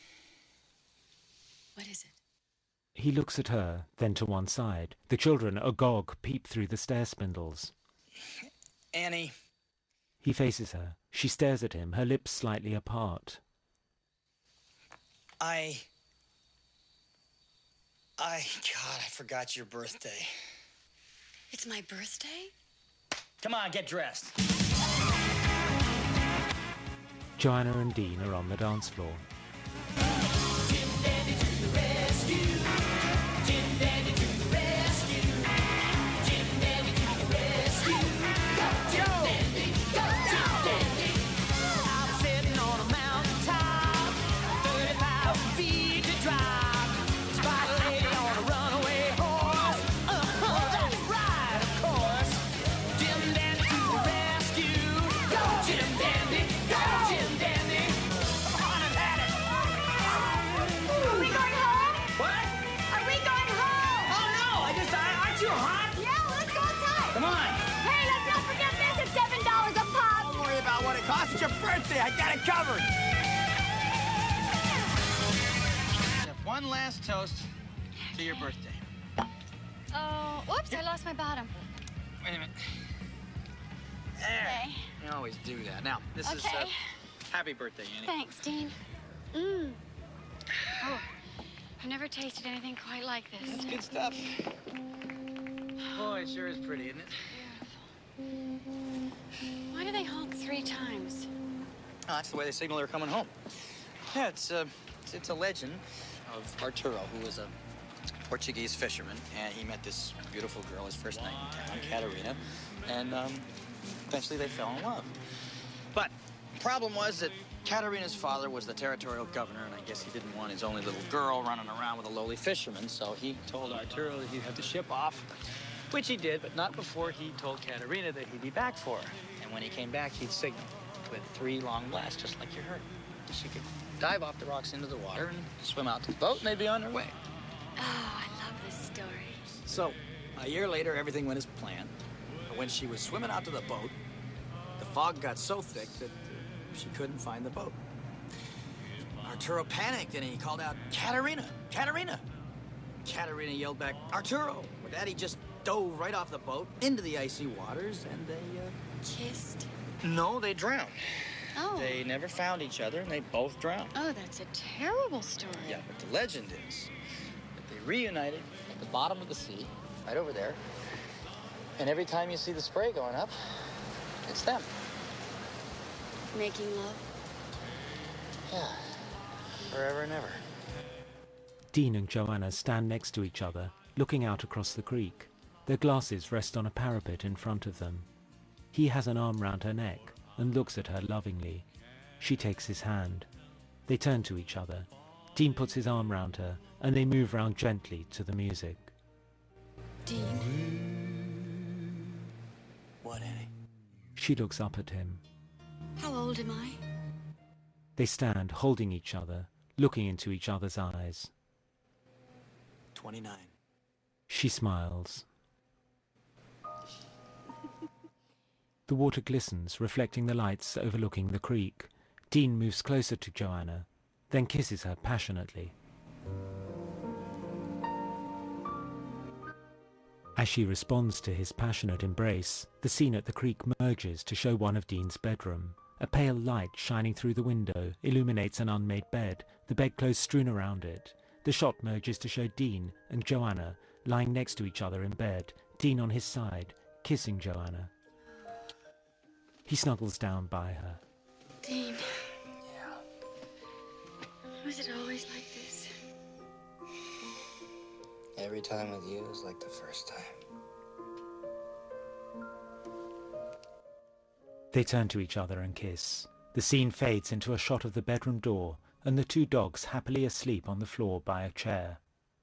What is it? He looks at her, then to one side. The children, agog, peep through the stair spindles. Annie. He faces her. She stares at him, her lips slightly apart. I... I... God, I forgot your birthday. It's my birthday? Come on, get dressed. Joanna and Dean are on the dance floor. It's your birthday. I got it covered. One last toast to your birthday. Oh, whoops, I lost my bottom. Wait a minute. There. Okay. You always do that. Now, this is Okay. uh, happy birthday, Annie. Thanks, Dean. Mmm. Oh, I've never tasted anything quite like this. It's good stuff. Boy, it sure is pretty, isn't it? Why do they honk three times? Oh, that's the way they signal they're coming home. Yeah, it's, uh, it's, it's a legend of Arturo, who was a Portuguese fisherman, and he met this beautiful girl his first night in town, Catarina, and um, eventually they fell in love. But the problem was that Catarina's father was the territorial governor, and I guess he didn't want his only little girl running around with a lowly fisherman, so he told Arturo that he'd have to ship off, which he did, but not before he told Catarina that he'd be back for her. And when he came back, he'd signal with three long blasts, just like you heard. She could dive off the rocks into the water and swim out to the boat, and they'd be on their way. Oh, I love this story. So, a year later, everything went as planned. But when she was swimming out to the boat, the fog got so thick that uh, she couldn't find the boat. Arturo panicked, and he called out, "Catarina! Catarina!" Catarina yelled back, "Arturo!" With that, he just dove right off the boat into the icy waters, and they, uh... Kissed? No, they drowned. Oh. They never found each other, and they both drowned. Oh, that's a terrible story. Yeah, but the legend is that they reunited at the bottom of the sea, right over there. And every time you see the spray going up, it's them. Making love? Yeah. Forever and ever. Dean and Joanna stand next to each other, looking out across the creek. Their glasses rest on a parapet in front of them. He has an arm round her neck and looks at her lovingly. She takes his hand. They turn to each other. Dean puts his arm round her and they move round gently to the music. Dean? What, Annie? She looks up at him. How old am I? They stand holding each other, looking into each other's eyes. Twenty-nine. She smiles. The water glistens, reflecting the lights overlooking the creek. Dean moves closer to Joanna, then kisses her passionately. As she responds to his passionate embrace, the scene at the creek merges to show one of Dean's bedroom. A pale light shining through the window illuminates an unmade bed, the bedclothes strewn around it. The shot merges to show Dean and Joanna lying next to each other in bed, Dean on his side, kissing Joanna. He snuggles down by her. Dean. Yeah. Was it always like this? Every time with you is like the first time. They turn to each other and kiss. The scene fades into a shot of the bedroom door and the two dogs happily asleep on the floor by a chair.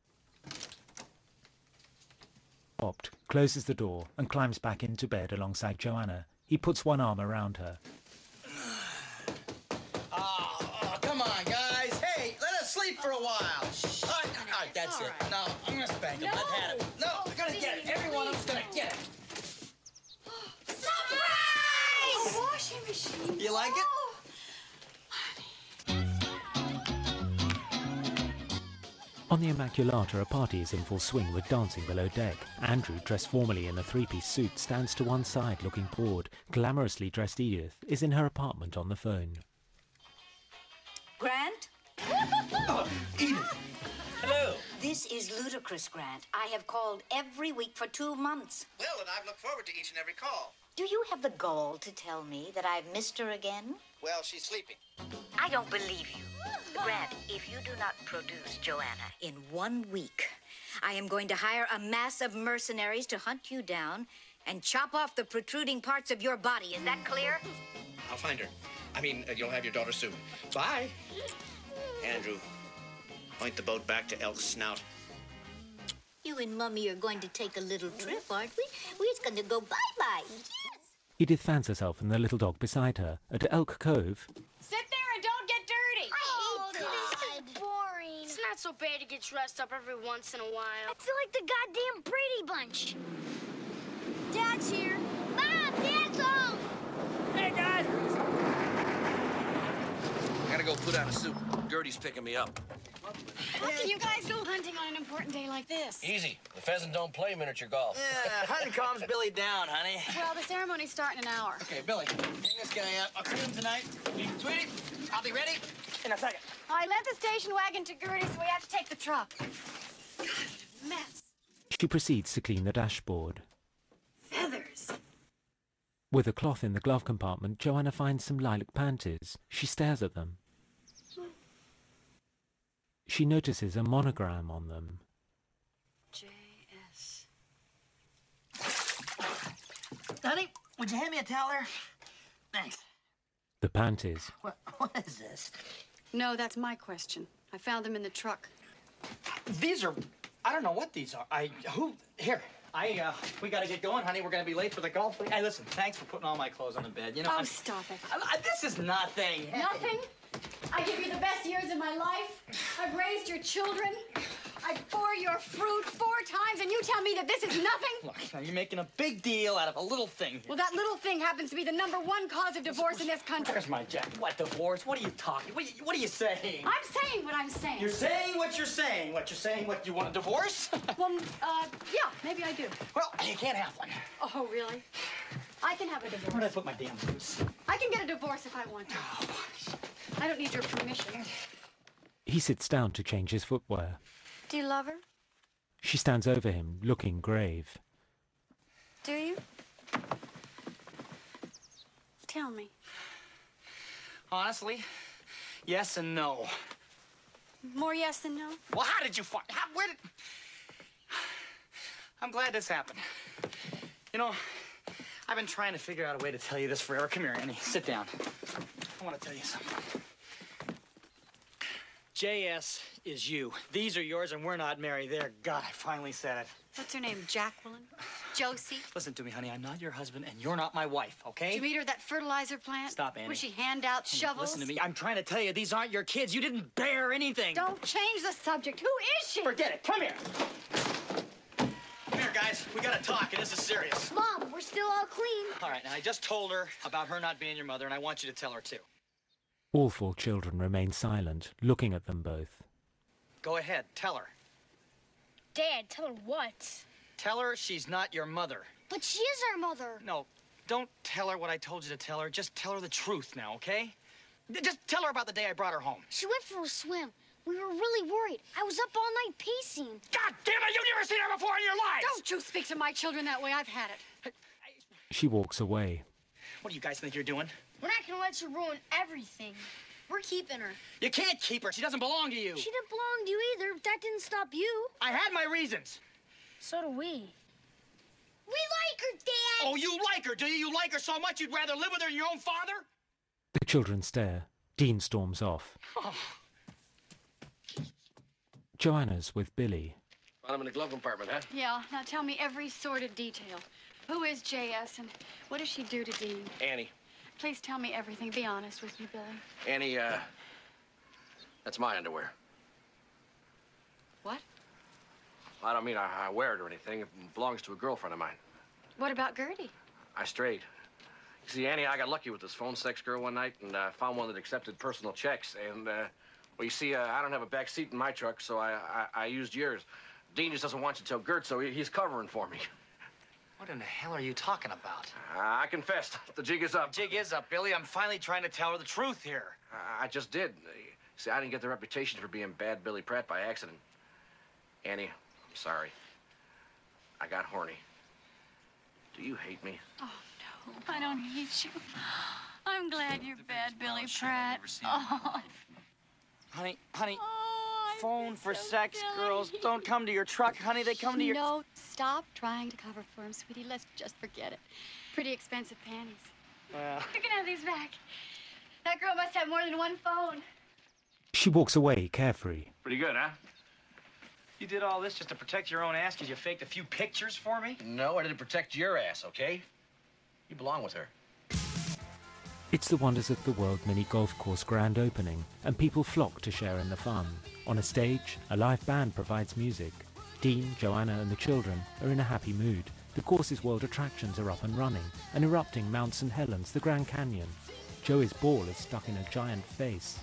Opt closes the door and climbs back into bed alongside Joanna. He puts one arm around her. Oh, oh, come on, guys. Hey, let us sleep for a while. Shh. All right, all right, that's it. No, I'm going to spank him. No. I've had it. No, we're going to get it. Every one of us going to get it. Surprise! A washing machine. You like it? Oh. On the Immaculata, a party is in full swing with dancing below deck. Andrew, dressed formally in a three-piece suit, stands to one side looking bored. Glamorously dressed Edith is in her apartment on the phone. Grant? Oh, Edith. Hello. This is ludicrous, Grant. I have called every week for two months. Well, and I've looked forward to each and every call. Do you have the gall to tell me that I've missed her again? Well, she's sleeping. I don't believe you. Grant, if you do not produce Joanna in one week, I am going to hire a mass of mercenaries to hunt you down and chop off the protruding parts of your body. Is that clear? I'll find her. I mean, uh, you'll have your daughter soon. Bye. Andrew, point the boat back to Elk's Snout. You and Mummy are going to take a little trip, aren't we? We're just going to go bye-bye. Yes. Edith fans herself and the little dog beside her. At Elk Cove, Sit there and don't get dirty. Oh, this is boring. It's not so bad to get dressed up every once in a while. I feel like the goddamn Brady Bunch. Dad's here. Mom, Dad's home. Hey, guys! I gotta go put on a suit. Gertie's picking me up. How can you guys go hunting on an important day like this? Easy. The pheasant don't play miniature golf. Yeah, hunting calms Billy down, honey. Well, the ceremony's starting in an hour. Okay, Billy, hang this guy up. I'll see him tonight. Sweetie, I'll be ready in a second. I lent the station wagon to Gertie, so we have to take the truck. God, what a mess. she proceeds to clean the dashboard. Feathers. With a cloth in the glove compartment, Joanna finds some lilac panties. She stares at them. She notices a monogram on them. J S. Honey, would you hand me a towel there? Thanks. The panties. What, what is this? No, that's my question. I found them in the truck. These are, I don't know what these are. I, who, here. I, uh, we gotta get going, honey. We're gonna be late for the golf. Hey, listen, thanks for putting all my clothes on the bed. You know, Oh, I'm- stop it. I, I, this is nothing. Nothing? I give you the best years of my life. I've raised your children. I bore your fruit four times, and you tell me that this is nothing? Look, now you're making a big deal out of a little thing. Well, that little thing happens to be the number one cause of divorce in this country. Where's my jacket? What divorce? What are you talking? What are you, what are you saying? I'm saying what I'm saying. You're saying what you're saying. What you're saying? What you want a divorce? Well, uh, yeah, maybe I do. Well, you can't have one. Oh, really? I can have a divorce. Where did I put my damn boots? I can get a divorce if I want to. I don't need your permission. He sits down to change his footwear. Do you love her? She stands over him, looking grave. Do you? Tell me. Honestly, yes and no. More yes than no? Well, how did you find... How, where did... I'm glad this happened. You know, I've been trying to figure out a way to tell you this forever. Come here, Annie. Sit down. I want to tell you something. J S is you. These are yours, and we're not married. There, God, I finally said it. What's her name, Jacqueline? Josie? Listen to me, honey. I'm not your husband, and you're not my wife, okay? Did you meet her at that fertilizer plant? Stop, Annie. Would she hand out Honey, shovels? listen to me. I'm trying to tell you, these aren't your kids. You didn't bear anything. Don't change the subject. Who is she? Forget it. Come here. Come here, guys. We gotta talk, and this is serious. Mom, we're still all clean. All right, now I just told her about her not being your mother, and I want you to tell her, too. All four children remain silent, looking at them both. Go ahead. Tell her. Dad, tell her what? Tell her she's not your mother. But she is our mother. No, don't tell her what I told you to tell her. Just tell her the truth now, okay? Just tell her about the day I brought her home. She went for a swim. We were really worried. I was up all night pacing. God damn it, you've never seen her before in your lives! Don't you speak to my children that way. I've had it. She walks away. What do you guys think you're doing? We're not gonna let you ruin everything. We're keeping her. You can't keep her. She doesn't belong to you. She didn't belong to you either, but that didn't stop you. I had my reasons. So do we. We like her, Dad! Oh, you like her, do you? You like her so much you'd rather live with her than your own father? The children stare. Dean storms off. Oh. Joanna's with Billy. Found him in the glove compartment, huh? Yeah, now tell me every sordid detail. Who is J S and what does she do to Dean? Annie. Please tell me everything. Be honest with me, Billy. Annie, uh, that's my underwear. What? I don't mean I, I wear it or anything. It belongs to a girlfriend of mine. What about Gertie? I strayed. You see, Annie, I got lucky with this phone sex girl one night and uh, found one that accepted personal checks. And, uh, well, you see, uh, I don't have a back seat in my truck, so I, I, I used yours. Dean just doesn't want you to tell Gert, so he, he's covering for me. What in the hell are you talking about? Uh, I confessed. The jig is up. The jig is up, Billy. I'm finally trying to tell her the truth here. I, I just did. See, I didn't get the reputation for being bad Billy Pratt by accident. Annie, I'm sorry. I got horny. Do you hate me? Oh, no, I don't hate you. I'm glad you're bad, Billy Pratt. Oh. Honey, honey, oh, phone for so sex silly. Girls don't come to your truck, honey. They come to your... No, stop trying to cover for him, sweetie. Let's just forget it. Pretty expensive panties. Well... You can have these back. That girl must have more than one phone. She walks away, carefree. Pretty good, huh? You did all this just to protect your own ass because you faked a few pictures for me? No, I didn't protect your ass, okay? You belong with her. It's the Wonders of the World mini golf course grand opening, and people flock to share in the fun. On a stage, a live band provides music. Dean, Joanna and the children are in a happy mood. The course's world attractions are up and running, and erupting Mount Saint Helens, the Grand Canyon. Joey's ball is stuck in a giant face.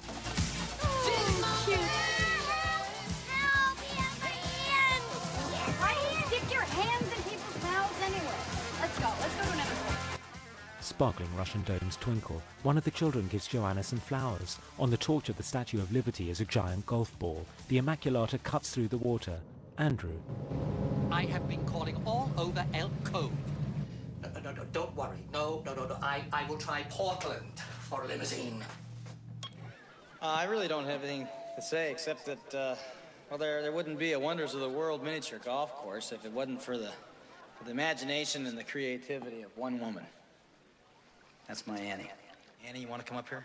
Sparkling Russian domes twinkle. One of the children gives Joanna some flowers. On the torch of the Statue of Liberty is a giant golf ball. The Immaculata cuts through the water. Andrew. I have been calling all over Elk Cove. No, no, no, no, don't worry. No, no, no, no. I, I will try Portland for a limousine. Uh, I really don't have anything to say except that, uh, well, there, there wouldn't be a Wonders of the World miniature golf course if it wasn't for the, for the imagination and the creativity of one woman. That's my Annie. Annie, you want to come up here?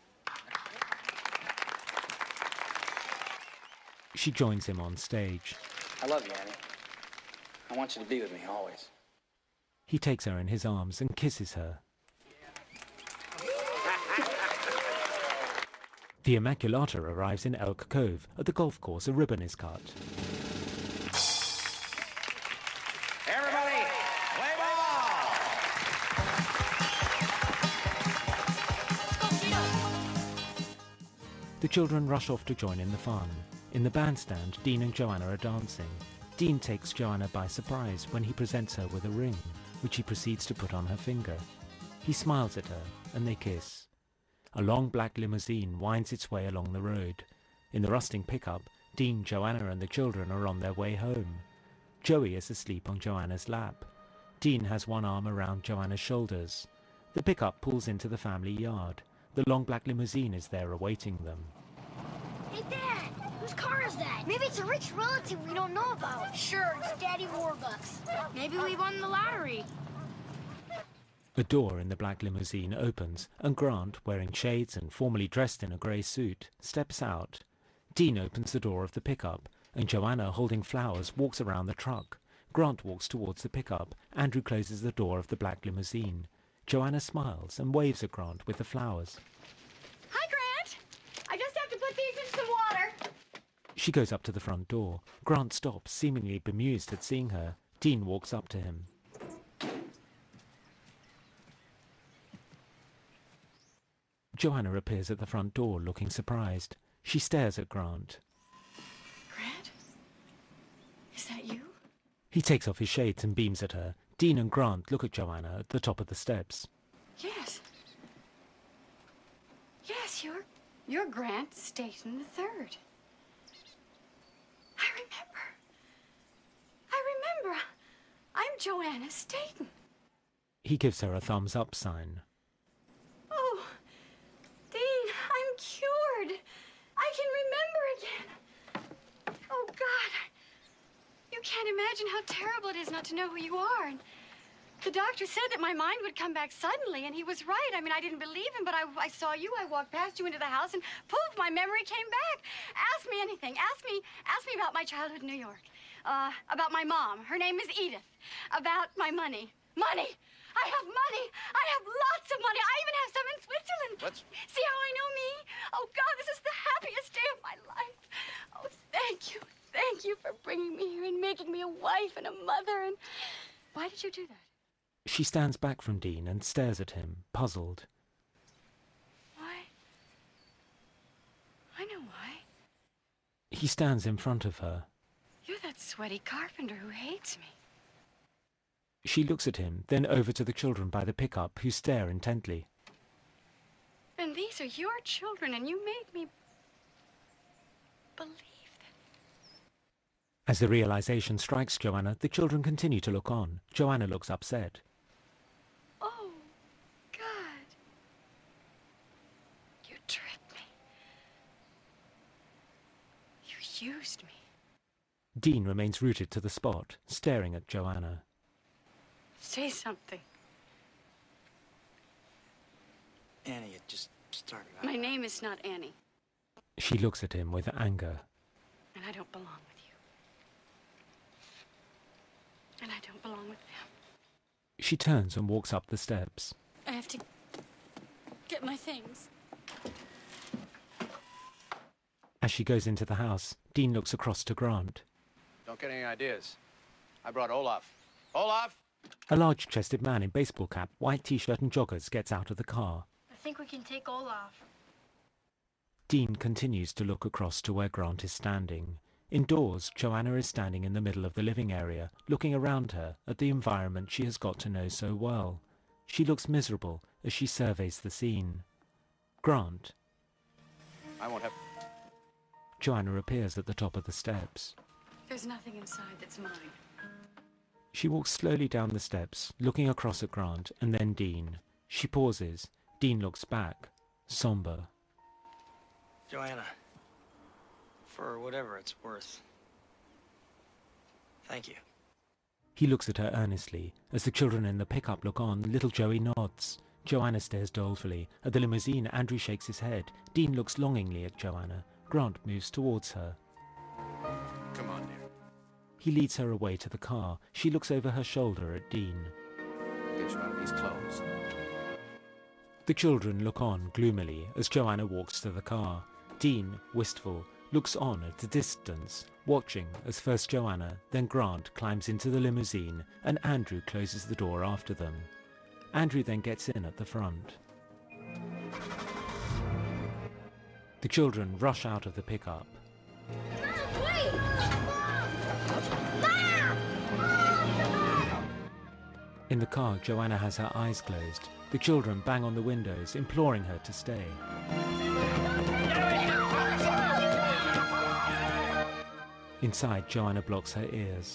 She joins him on stage. I love you, Annie. I want you to be with me always. He takes her in his arms and kisses her. The Immaculata arrives in Elk Cove. At the golf course, a ribbon is cut. Everybody, play ball! The children rush off to join in the fun. In the bandstand, Dean and Joanna are dancing. Dean takes Joanna by surprise when he presents her with a ring, which he proceeds to put on her finger. He smiles at her, and they kiss. A long black limousine winds its way along the road. In the rusting pickup, Dean, Joanna and the children are on their way home. Joey is asleep on Joanna's lap. Dean has one arm around Joanna's shoulders. The pickup pulls into the family yard. The long black limousine is there awaiting them. Hey, Dad! Whose car is that? Maybe it's a rich relative we don't know about. Sure, it's Daddy Warbucks. Maybe we won the lottery. A door in the black limousine opens, and Grant, wearing shades and formally dressed in a grey suit, steps out. Dean opens the door of the pickup, and Joanna, holding flowers, walks around the truck. Grant walks towards the pickup. Andrew closes the door of the black limousine. Joanna smiles and waves at Grant with the flowers. Hi, Grant! I just have to put these in some water. She goes up to the front door. Grant stops, seemingly bemused at seeing her. Dean walks up to him. Joanna appears at the front door, looking surprised. She stares at Grant. Grant? Is that you? He takes off his shades and beams at her. Dean and Grant look at Joanna at the top of the steps. Yes. Yes, you're... you're Grant Staten the Third. I remember. I remember. I'm Joanna Staten. He gives her a thumbs up sign. Oh, Dean, I'm cured. I can remember again. Oh, God. You can't imagine how terrible it is not to know who you are. And the doctor said that my mind would come back suddenly, and he was right. I mean, I didn't believe him, but I, I saw you. I walked past you into the house, and poof, my memory came back. Ask me anything. Ask me, ask me about my childhood in New York. Uh, about my mom. Her name is Edith. About my money. Money! I have money! I have lots of money! I even have some in Switzerland! What's... See how I know me? Oh, God, this is the happiest day of my life. Oh, thank you. Thank you for bringing me here and making me a wife and a mother. And why did you do that? She stands back from Dean and stares at him, puzzled. Why? I know why. He stands in front of her. You're that sweaty carpenter who hates me. She looks at him, then over to the children by the pickup, who stare intently. And these are your children, and you made me believe that. As the realization strikes Joanna, the children continue to look on. Joanna looks upset. Oh, God. You tricked me. You used me. Dean remains rooted to the spot, staring at Joanna. Say something. Annie, it just started out. My name is not Annie, She looks at him with anger. and I don't belong with you. And I don't belong with them. She turns and walks up the steps. I have to get my things. As she goes into the house, Dean looks across to Grant. Don't get any ideas. I brought Olaf. Olaf! A large-chested man in baseball cap, white t-shirt and joggers gets out of the car. I think we can take Olaf. Dean continues to look across to where Grant is standing. Indoors, Joanna is standing in the middle of the living area, looking around her at the environment she has got to know so well. She looks miserable as she surveys the scene. Grant. I won't have... Joanna appears at the top of the steps. There's nothing inside that's mine. She walks slowly down the steps, looking across at Grant and then Dean. She pauses. Dean looks back, somber. Joanna, for whatever it's worth, thank you. He looks at her earnestly. As the children in the pickup look on, little Joey nods. Joanna stares dolefully. At the limousine, Andrew shakes his head. Dean looks longingly at Joanna. Grant moves towards her. Come on, dear. He leads her away to the car. She looks over her shoulder at Dean. Get you out of these clothes. The children look on gloomily as Joanna walks to the car. Dean, wistful, looks on at a distance, watching as first Joanna, then Grant climbs into the limousine and Andrew closes the door after them. Andrew then gets in at the front. The children rush out of the pickup. In the car, Joanna has her eyes closed. The children bang on the windows, imploring her to stay. Inside, Joanna blocks her ears.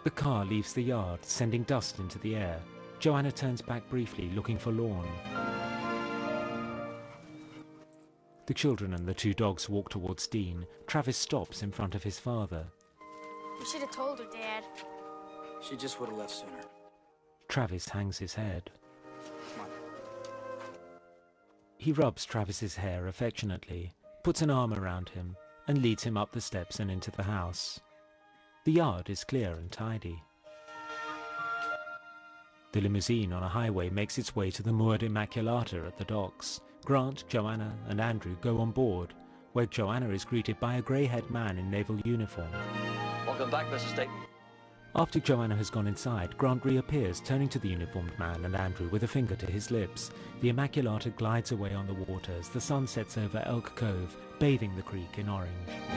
The car leaves the yard, sending dust into the air. Joanna turns back briefly, looking for Lorne. The children and the two dogs walk towards Dean. Travis stops in front of his father. You should have told her, Dad. She just would have left sooner. Travis hangs his head. Come on. He rubs Travis's hair affectionately, puts an arm around him, and leads him up the steps and into the house. The yard is clear and tidy. The limousine on a highway makes its way to the moored Immaculata at the docks. Grant, Joanna, and Andrew go on board, where Joanna is greeted by a grey-haired man in naval uniform. Welcome back, Missus Staten. After Joanna has gone inside, Grant reappears, turning to the uniformed man and Andrew with a finger to his lips. The Immaculata glides away on the water as the sun sets over Elk Cove, bathing the creek in orange.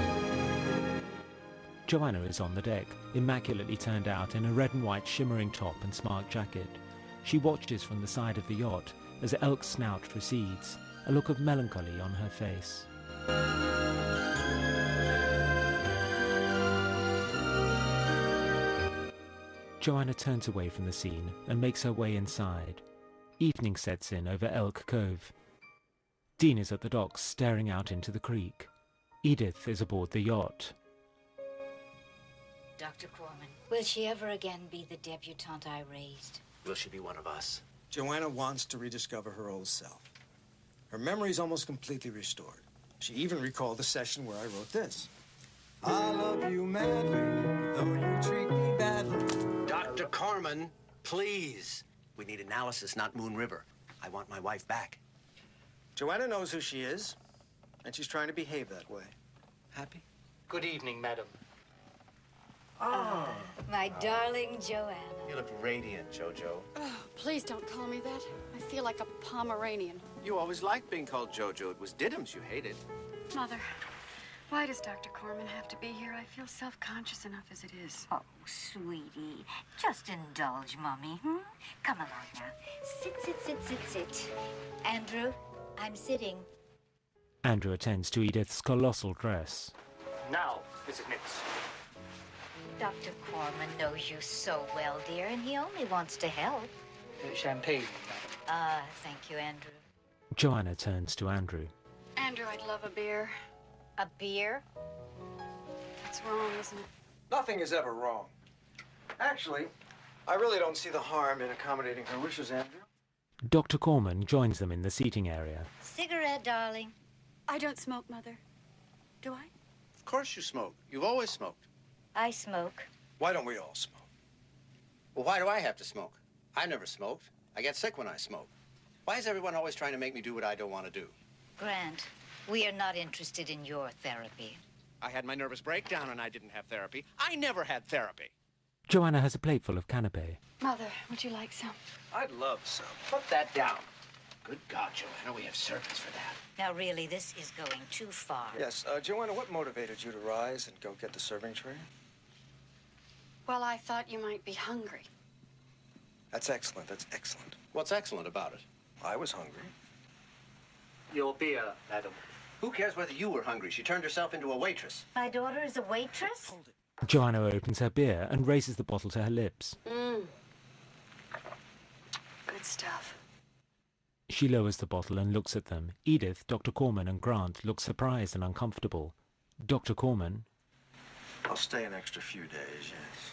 Joanna is on the deck, immaculately turned out in a red and white shimmering top and smart jacket. She watches from the side of the yacht as Elk's snout recedes, a look of melancholy on her face. Joanna turns away from the scene and makes her way inside. Evening sets in over Elk Cove. Dean is at the docks, staring out into the creek. Edith is aboard the yacht. Doctor Corman, will she ever again be the debutante I raised? Will she be one of us? Joanna wants to rediscover her old self. Her memory's almost completely restored. She even recalled the session where I wrote this. I love you madly, though you treat me badly. Doctor Corman, please. We need analysis, not Moon River. I want my wife back. Joanna knows who she is, and she's trying to behave that way. Happy? Good evening, madam. Oh, my darling Joanna. You look radiant, Jojo. Oh, please don't call me that. I feel like a Pomeranian. You always liked being called Jojo. It was Diddums you hated. Mother, why does Doctor Corman have to be here? I feel self-conscious enough as it is. Oh, sweetie, just indulge Mommy, hmm? Come along now. Sit, sit, sit, sit, sit. Andrew, I'm sitting. Andrew attends to Edith's colossal dress. Now, Missus Nix. Doctor Corman knows you so well, dear, and he only wants to help. Uh, champagne, Ah, uh, thank you, Andrew. Joanna turns to Andrew. Andrew, I'd love a beer. A beer? That's wrong, isn't it? Nothing is ever wrong. Actually, I really don't see the harm in accommodating her wishes, Andrew. Doctor Corman joins them in the seating area. Cigarette, darling. I don't smoke, Mother. Do I? Of course you smoke. You've always smoked. I smoke. Why don't we all smoke? Well, why do I have to smoke? I never smoked. I get sick when I smoke. Why is everyone always trying to make me do what I don't want to do? Grant, we are not interested in your therapy. I had my nervous breakdown and I didn't have therapy. I never had therapy. Joanna has a plateful of canapé. Mother, would you like some? I'd love some. Put that down. Good God, Joanna, we have servants for that. Now, really, this is going too far. Yes, uh, Joanna, what motivated you to rise and go get the serving tray? Well, I thought you might be hungry. That's excellent. That's excellent. What's excellent about it? I was hungry. Your beer, madam. Who cares whether you were hungry? She turned herself into a waitress. My daughter is a waitress? Hold it. Joanna opens her beer and raises the bottle to her lips. Mmm. Good stuff. She lowers the bottle and looks at them. Edith, Doctor Corman, and Grant look surprised and uncomfortable. Doctor Corman... I'll stay an extra few days, yes.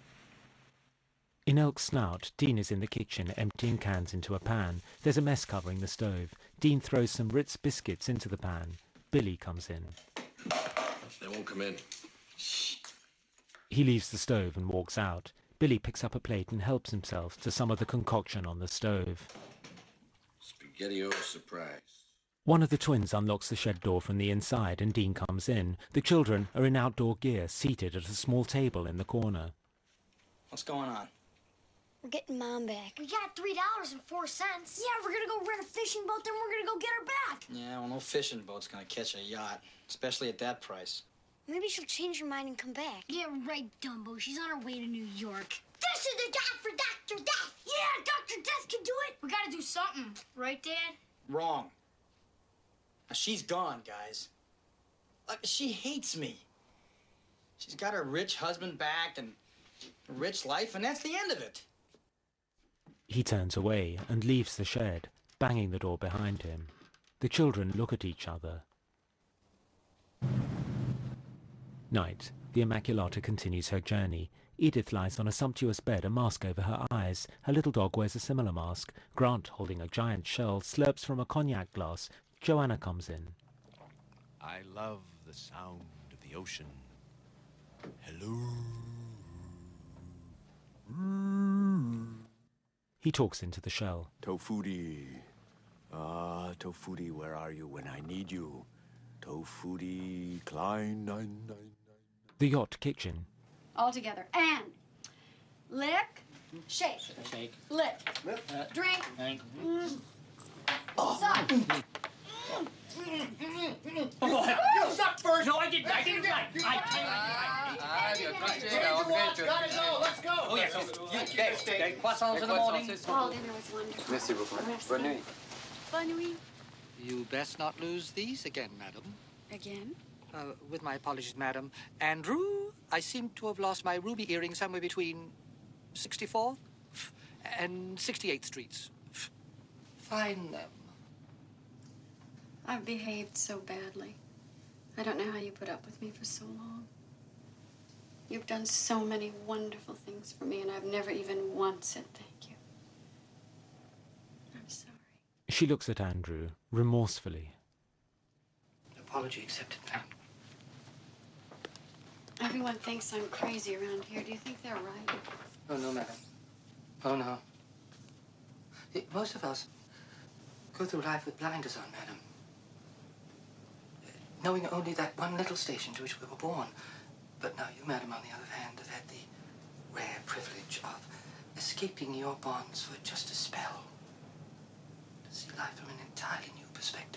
In Elk Snout, Dean is in the kitchen, emptying cans into a pan. There's a mess covering the stove. Dean throws some Ritz biscuits into the pan. Billy comes in. They won't come in. He leaves the stove and walks out. Billy picks up a plate and helps himself to some of the concoction on the stove. SpaghettiO surprise. One of the twins unlocks the shed door from the inside and Dean comes in. The children are in outdoor gear, seated at a small table in the corner. What's going on? We're getting Mom back. We got three dollars and four cents. Yeah, we're gonna go rent a fishing boat, then we're gonna go get her back. Yeah, well, no fishing boat's gonna catch a yacht, especially at that price. Maybe she'll change her mind and come back. Yeah, right, Dumbo. She's on her way to New York. This is the job for Doctor Death. Yeah, Doctor Death can do it. We gotta do something. Right, Dad? Wrong. Now, she's gone, guys. Like, she hates me. She's got her rich husband back, and a rich life, and that's the end of it. He turns away and leaves the shed, banging the door behind him. The children look at each other. Night. The Immaculata continues her journey. Edith lies on a sumptuous bed, a mask over her eyes. Her little dog wears a similar mask. Grant, holding a giant shell, slurps from a cognac glass. Joanna comes in. I love the sound of the ocean. Hello. He talks into the shell. Tofudi. Ah, Tofudi, where are you when I need you? Tofudi, Klein, nine, nine. The yacht kitchen. All together. And lick, shake, Shake. lick, Uh, drink. Drink. Mm. Oh. Suck. Oh, you suck first. No, I didn't. I didn't. I, I, Ah, you're Gotta go, let's go. Oh, yes. You, okay, okay. Croissants in the morning. All dinner was wonderful. Merci beaucoup. Merci. Bonne nuit. Bonne nuit. You best not lose these again, madam. Again? Uh, with my apologies, madam. Andrew, I seem to have lost my ruby earring somewhere between sixty-fourth and sixty-eighth Streets. Find them. I've behaved so badly. I don't know how you put up with me for so long. You've done so many wonderful things for me, and I've never even once said thank you. I'm sorry. She looks at Andrew, remorsefully. Apology accepted, ma'am. Everyone thinks I'm crazy around here. Do you think they're right? Oh, no, madam. Oh, no. It, most of us go through life with blinders on, madam. Knowing only that one little station to which we were born. But now you, madam, on the other hand, have had the rare privilege of escaping your bonds for just a spell. To see life from an entirely new perspective.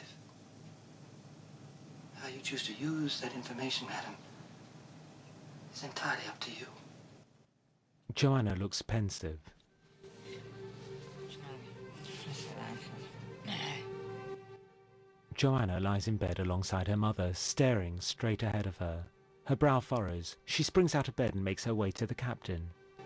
How you choose to use that information, madam, is entirely up to you. Joanna looks pensive. Joanna lies in bed alongside her mother, staring straight ahead of her. Her brow furrows. She springs out of bed and makes her way to the captain.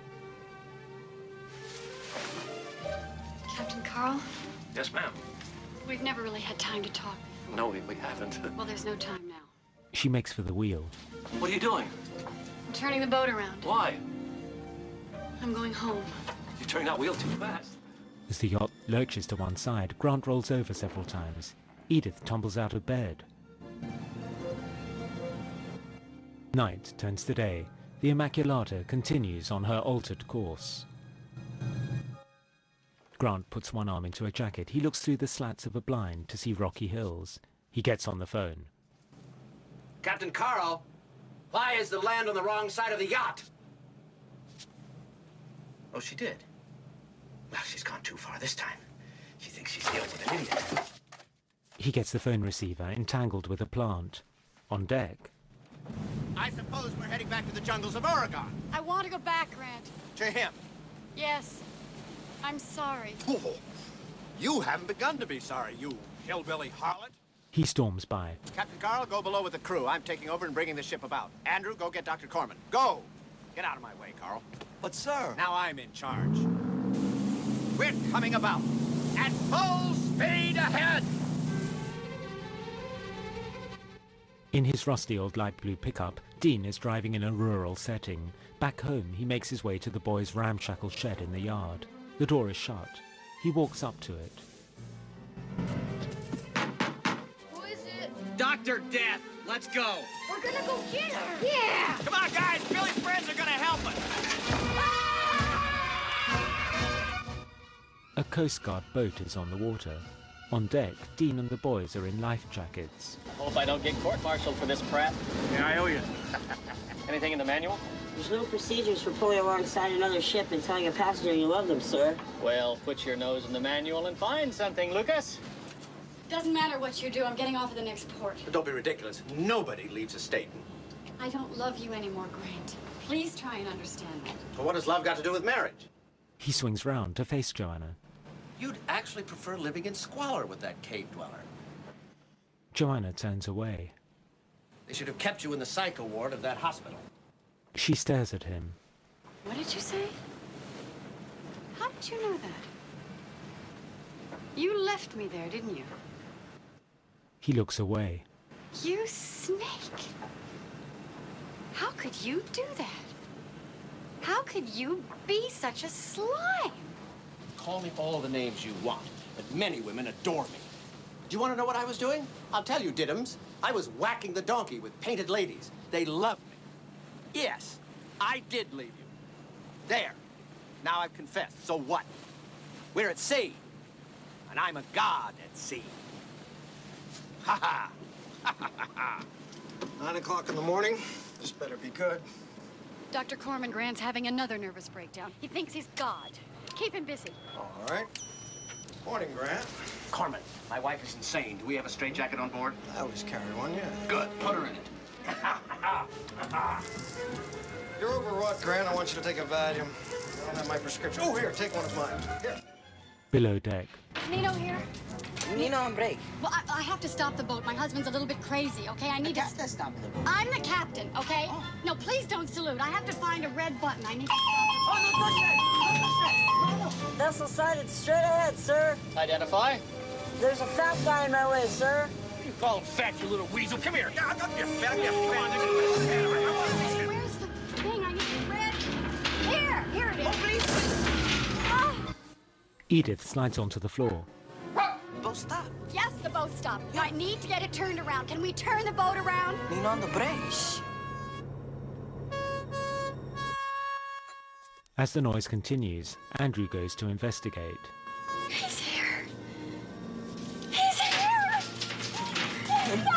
Captain Carl, Yes, ma'am. we've never really had time to talk. No, we, we haven't. Well, there's no time now. She makes for the wheel. What are you doing? I'm turning the boat around. Why? I'm going home. You're turning that wheel too fast. As the yacht lurches to one side, Grant rolls over several times. Edith tumbles out of bed. Night turns to day. The Immaculata continues on her altered course. Grant puts one arm into a jacket. He looks through the slats of a blind to see rocky hills. He gets on the phone. Captain Carl, why is the land on the wrong side of the yacht? Oh, she did? Well, she's gone too far this time. She thinks she's dealing with an idiot. He gets the phone receiver entangled with a plant. On deck. I suppose we're heading back to the jungles of Oregon. I want to go back, Grant. To him. Yes. I'm sorry. Oh, you haven't begun to be sorry, you hillbilly harlot. He storms by. Captain Carl, go below with the crew. I'm taking over and bringing the ship about. Andrew, go get Doctor Corman. Go! Get out of my way, Carl. But, sir... Now I'm in charge. We're coming about. At full speed ahead! In his rusty old light blue pickup, Dean is driving in a rural setting. Back home, he makes his way to the boys' ramshackle shed in the yard. The door is shut. He walks up to it. Who is it? Doctor Death, let's go. We're gonna go get her. Yeah. Come on, guys. Billy's friends are gonna help us. A Coast Guard boat is on the water. On deck, Dean and the boys are in life jackets. Hope I don't get court-martialed for this crap. Yeah, I owe you. Anything in the manual? There's no procedures for pulling alongside another ship and telling a passenger you love them, sir. Well, put your nose in the manual and find something, Lucas. Doesn't matter what you do. I'm getting off at the next port. But don't be ridiculous. Nobody leaves a Staten. I don't love you anymore, Grant. Please try and understand that. Well, what has love got to do with marriage? He swings round to face Joanna. You'd actually prefer living in squalor with that cave dweller. Joanna turns away. They should have kept you in the psycho ward of that hospital. She stares at him. What What'd you say? How did you know that? You left me there, didn't you? He looks away. You snake! How could you do that? How could you be such a slime? Call me all the names you want, but many women adore me. Do you want to know what I was doing? I'll tell you, Diddums. I was whacking the donkey with painted ladies. They loved me. Yes, I did leave you. There. Now I've confessed. So what? We're at sea. And I'm a god at sea. Ha ha! Ha ha ha ha! Nine o'clock in the morning. This better be good. Doctor Corman Grant's having another nervous breakdown. He thinks he's God. Keep him busy. All right. Morning, Grant. Carmen, my wife is insane. Do we have a straitjacket on board? I always carry one, yeah. Good. Put her in it. You're overwrought, Grant. I want you to take a Valium. I don't have my prescription. Oh, here, take one of mine. Here. Below deck. Nino here? Nino on break. Well, I, I have to stop the boat. My husband's a little bit crazy, okay? I need I to... got to stop the boat. I'm the captain, okay? Oh. No, please don't salute. I have to find a red button. I need to... Oh, no, push it! No, push it! No, no. Vessel sighted straight ahead, sir. Identify? There's a fat guy in my way, sir. You call him fat, you little weasel. Come here. Yeah, Come here, fat. Come on. Where's the thing? I need the red... Here! Here it is. Oh, please. Oh. Edith slides onto the floor. The boat stopped. Yes, the boat stopped. Yeah. I need to get it turned around. Can we turn the boat around? Nino on the break. Shh. As the noise continues, Andrew goes to investigate. He's here. He's here. He's here.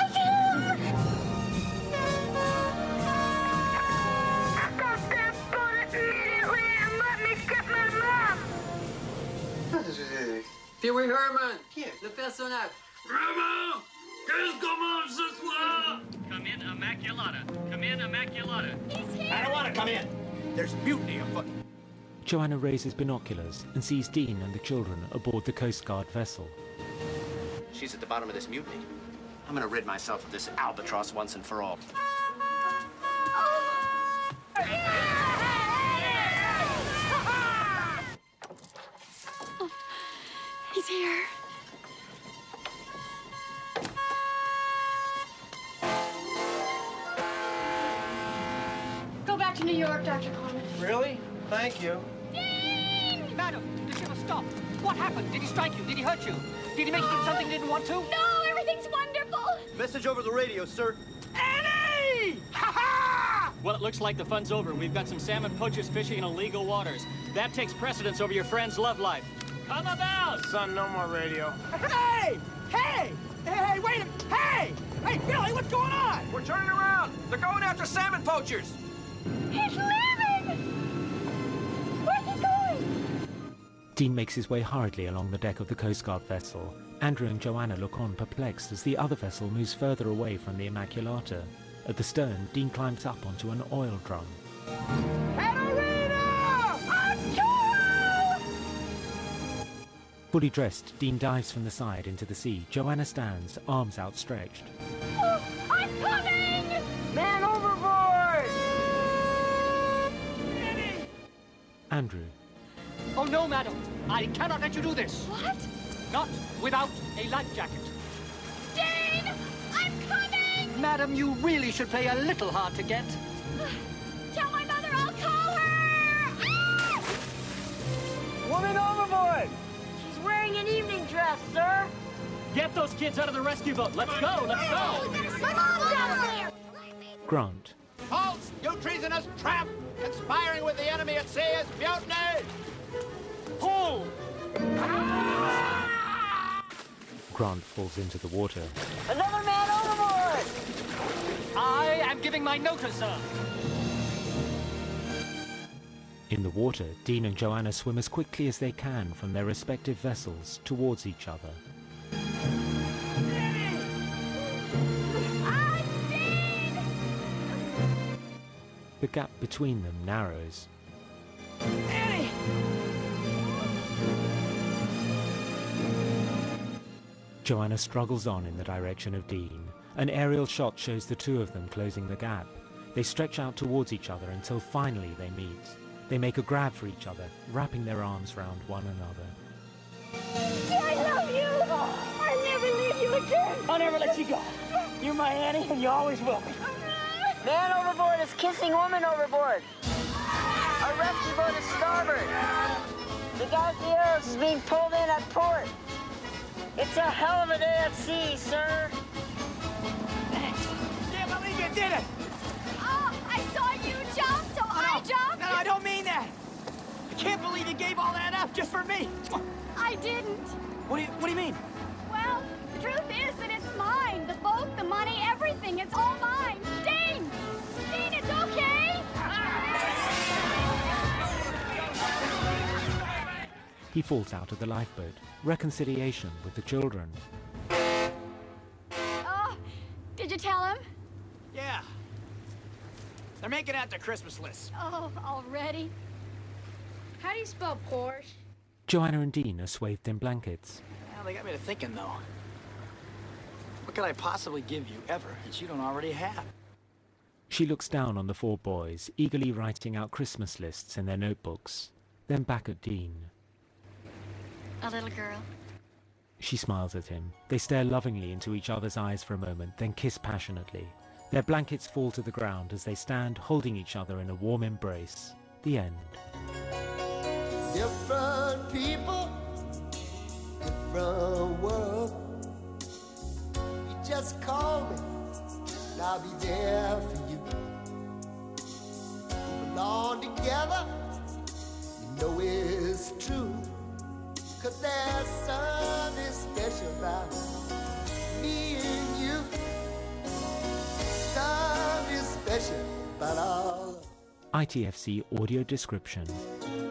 Stop that boat immediately and let me get my mom. Pee-wee Herman, le personnage. Vraiment? Qu'est-ce comment ce soir? Come in, Immaculata. Come in, Immaculata. He's here. I don't want to come in. There's mutiny afoot. Joanna raises binoculars and sees Dean and the children aboard the Coast Guard vessel. She's at the bottom of this mutiny. I'm gonna rid myself of this albatross once and for all. He's here. Go back to New York, Doctor Corman. Really? Thank you. Dean! Madam, the ship has stopped. What happened? Did he strike you? Did he hurt you? Did he make you do something you didn't want to? No, everything's wonderful. Message over the radio, sir. Annie! Ha ha! Well, it looks like the fun's over. We've got some salmon poachers fishing in illegal waters. That takes precedence over your friend's love life. Come about! Son, no more radio. Hey! Hey! Hey, hey, wait a minute! Hey! Hey, Billy, what's going on? We're turning around. They're going after salmon poachers. He's leaving! Where's he going? Dean makes his way hurriedly along the deck of the Coast Guard vessel. Andrew and Joanna look on perplexed as the other vessel moves further away from the Immaculata. At the stern, Dean climbs up onto an oil drum. Fully dressed, Dean dives from the side into the sea. Joanna stands, arms outstretched. Oh, I'm coming! Man overboard! Annie! Andrew. Oh, no, madam. I cannot let you do this. What? Not without a life jacket. Dean! I'm coming! Madam, you really should play a little hard to get. Tell my mother I'll call her! Ah! Woman overboard! She's wearing an evening dress, sir. Get those kids out of the rescue boat. Let's go, let's go. My mom's down there! Grant. Halt! You treasonous tramp! Conspiring with the enemy at sea is mutiny! Pull! Grant falls into the water. Another man overboard! I am giving my notice, sir. In the water, Dean and Joanna swim as quickly as they can from their respective vessels towards each other. The gap between them narrows. Annie! Joanna struggles on in the direction of Dean. An aerial shot shows the two of them closing the gap. They stretch out towards each other until finally they meet. They make a grab for each other, wrapping their arms round one another. I love you. I'll never leave you again. I'll never let you go. You're my Annie, and you always will be. Man overboard is kissing woman overboard. Our rescue boat is starboard. The Garcieros is being pulled in at port. It's a hell of a day at sea, sir. Can't believe you did it. Oh, I saw you jump, so I jumped. No, no, I don't mean that. I can't believe you gave all that up just for me. I didn't. What do you, what do you mean? Well, the truth is that it's mine. The boat, the money, everything. It's all mine. Dean! Dean, it's okay! He falls out of the lifeboat. Reconciliation with the children. Oh, did you tell him? Yeah. They're making out their Christmas list. Oh, already? How do you spell Porsche? Joanna and Dean are swathed in blankets. Well, they got me to thinking, though. What could I possibly give you ever that you don't already have? She looks down on the four boys, eagerly writing out Christmas lists in their notebooks. Then back at Dean. A little girl. She smiles at him. They stare lovingly into each other's eyes for a moment, then kiss passionately. Their blankets fall to the ground as they stand holding each other in a warm embrace. The end. Different people, different world. You just call me, and I'll be there for you. We belong together, you know it's true. Cause there's something special about me and you. Something special about all. I T F C audio description.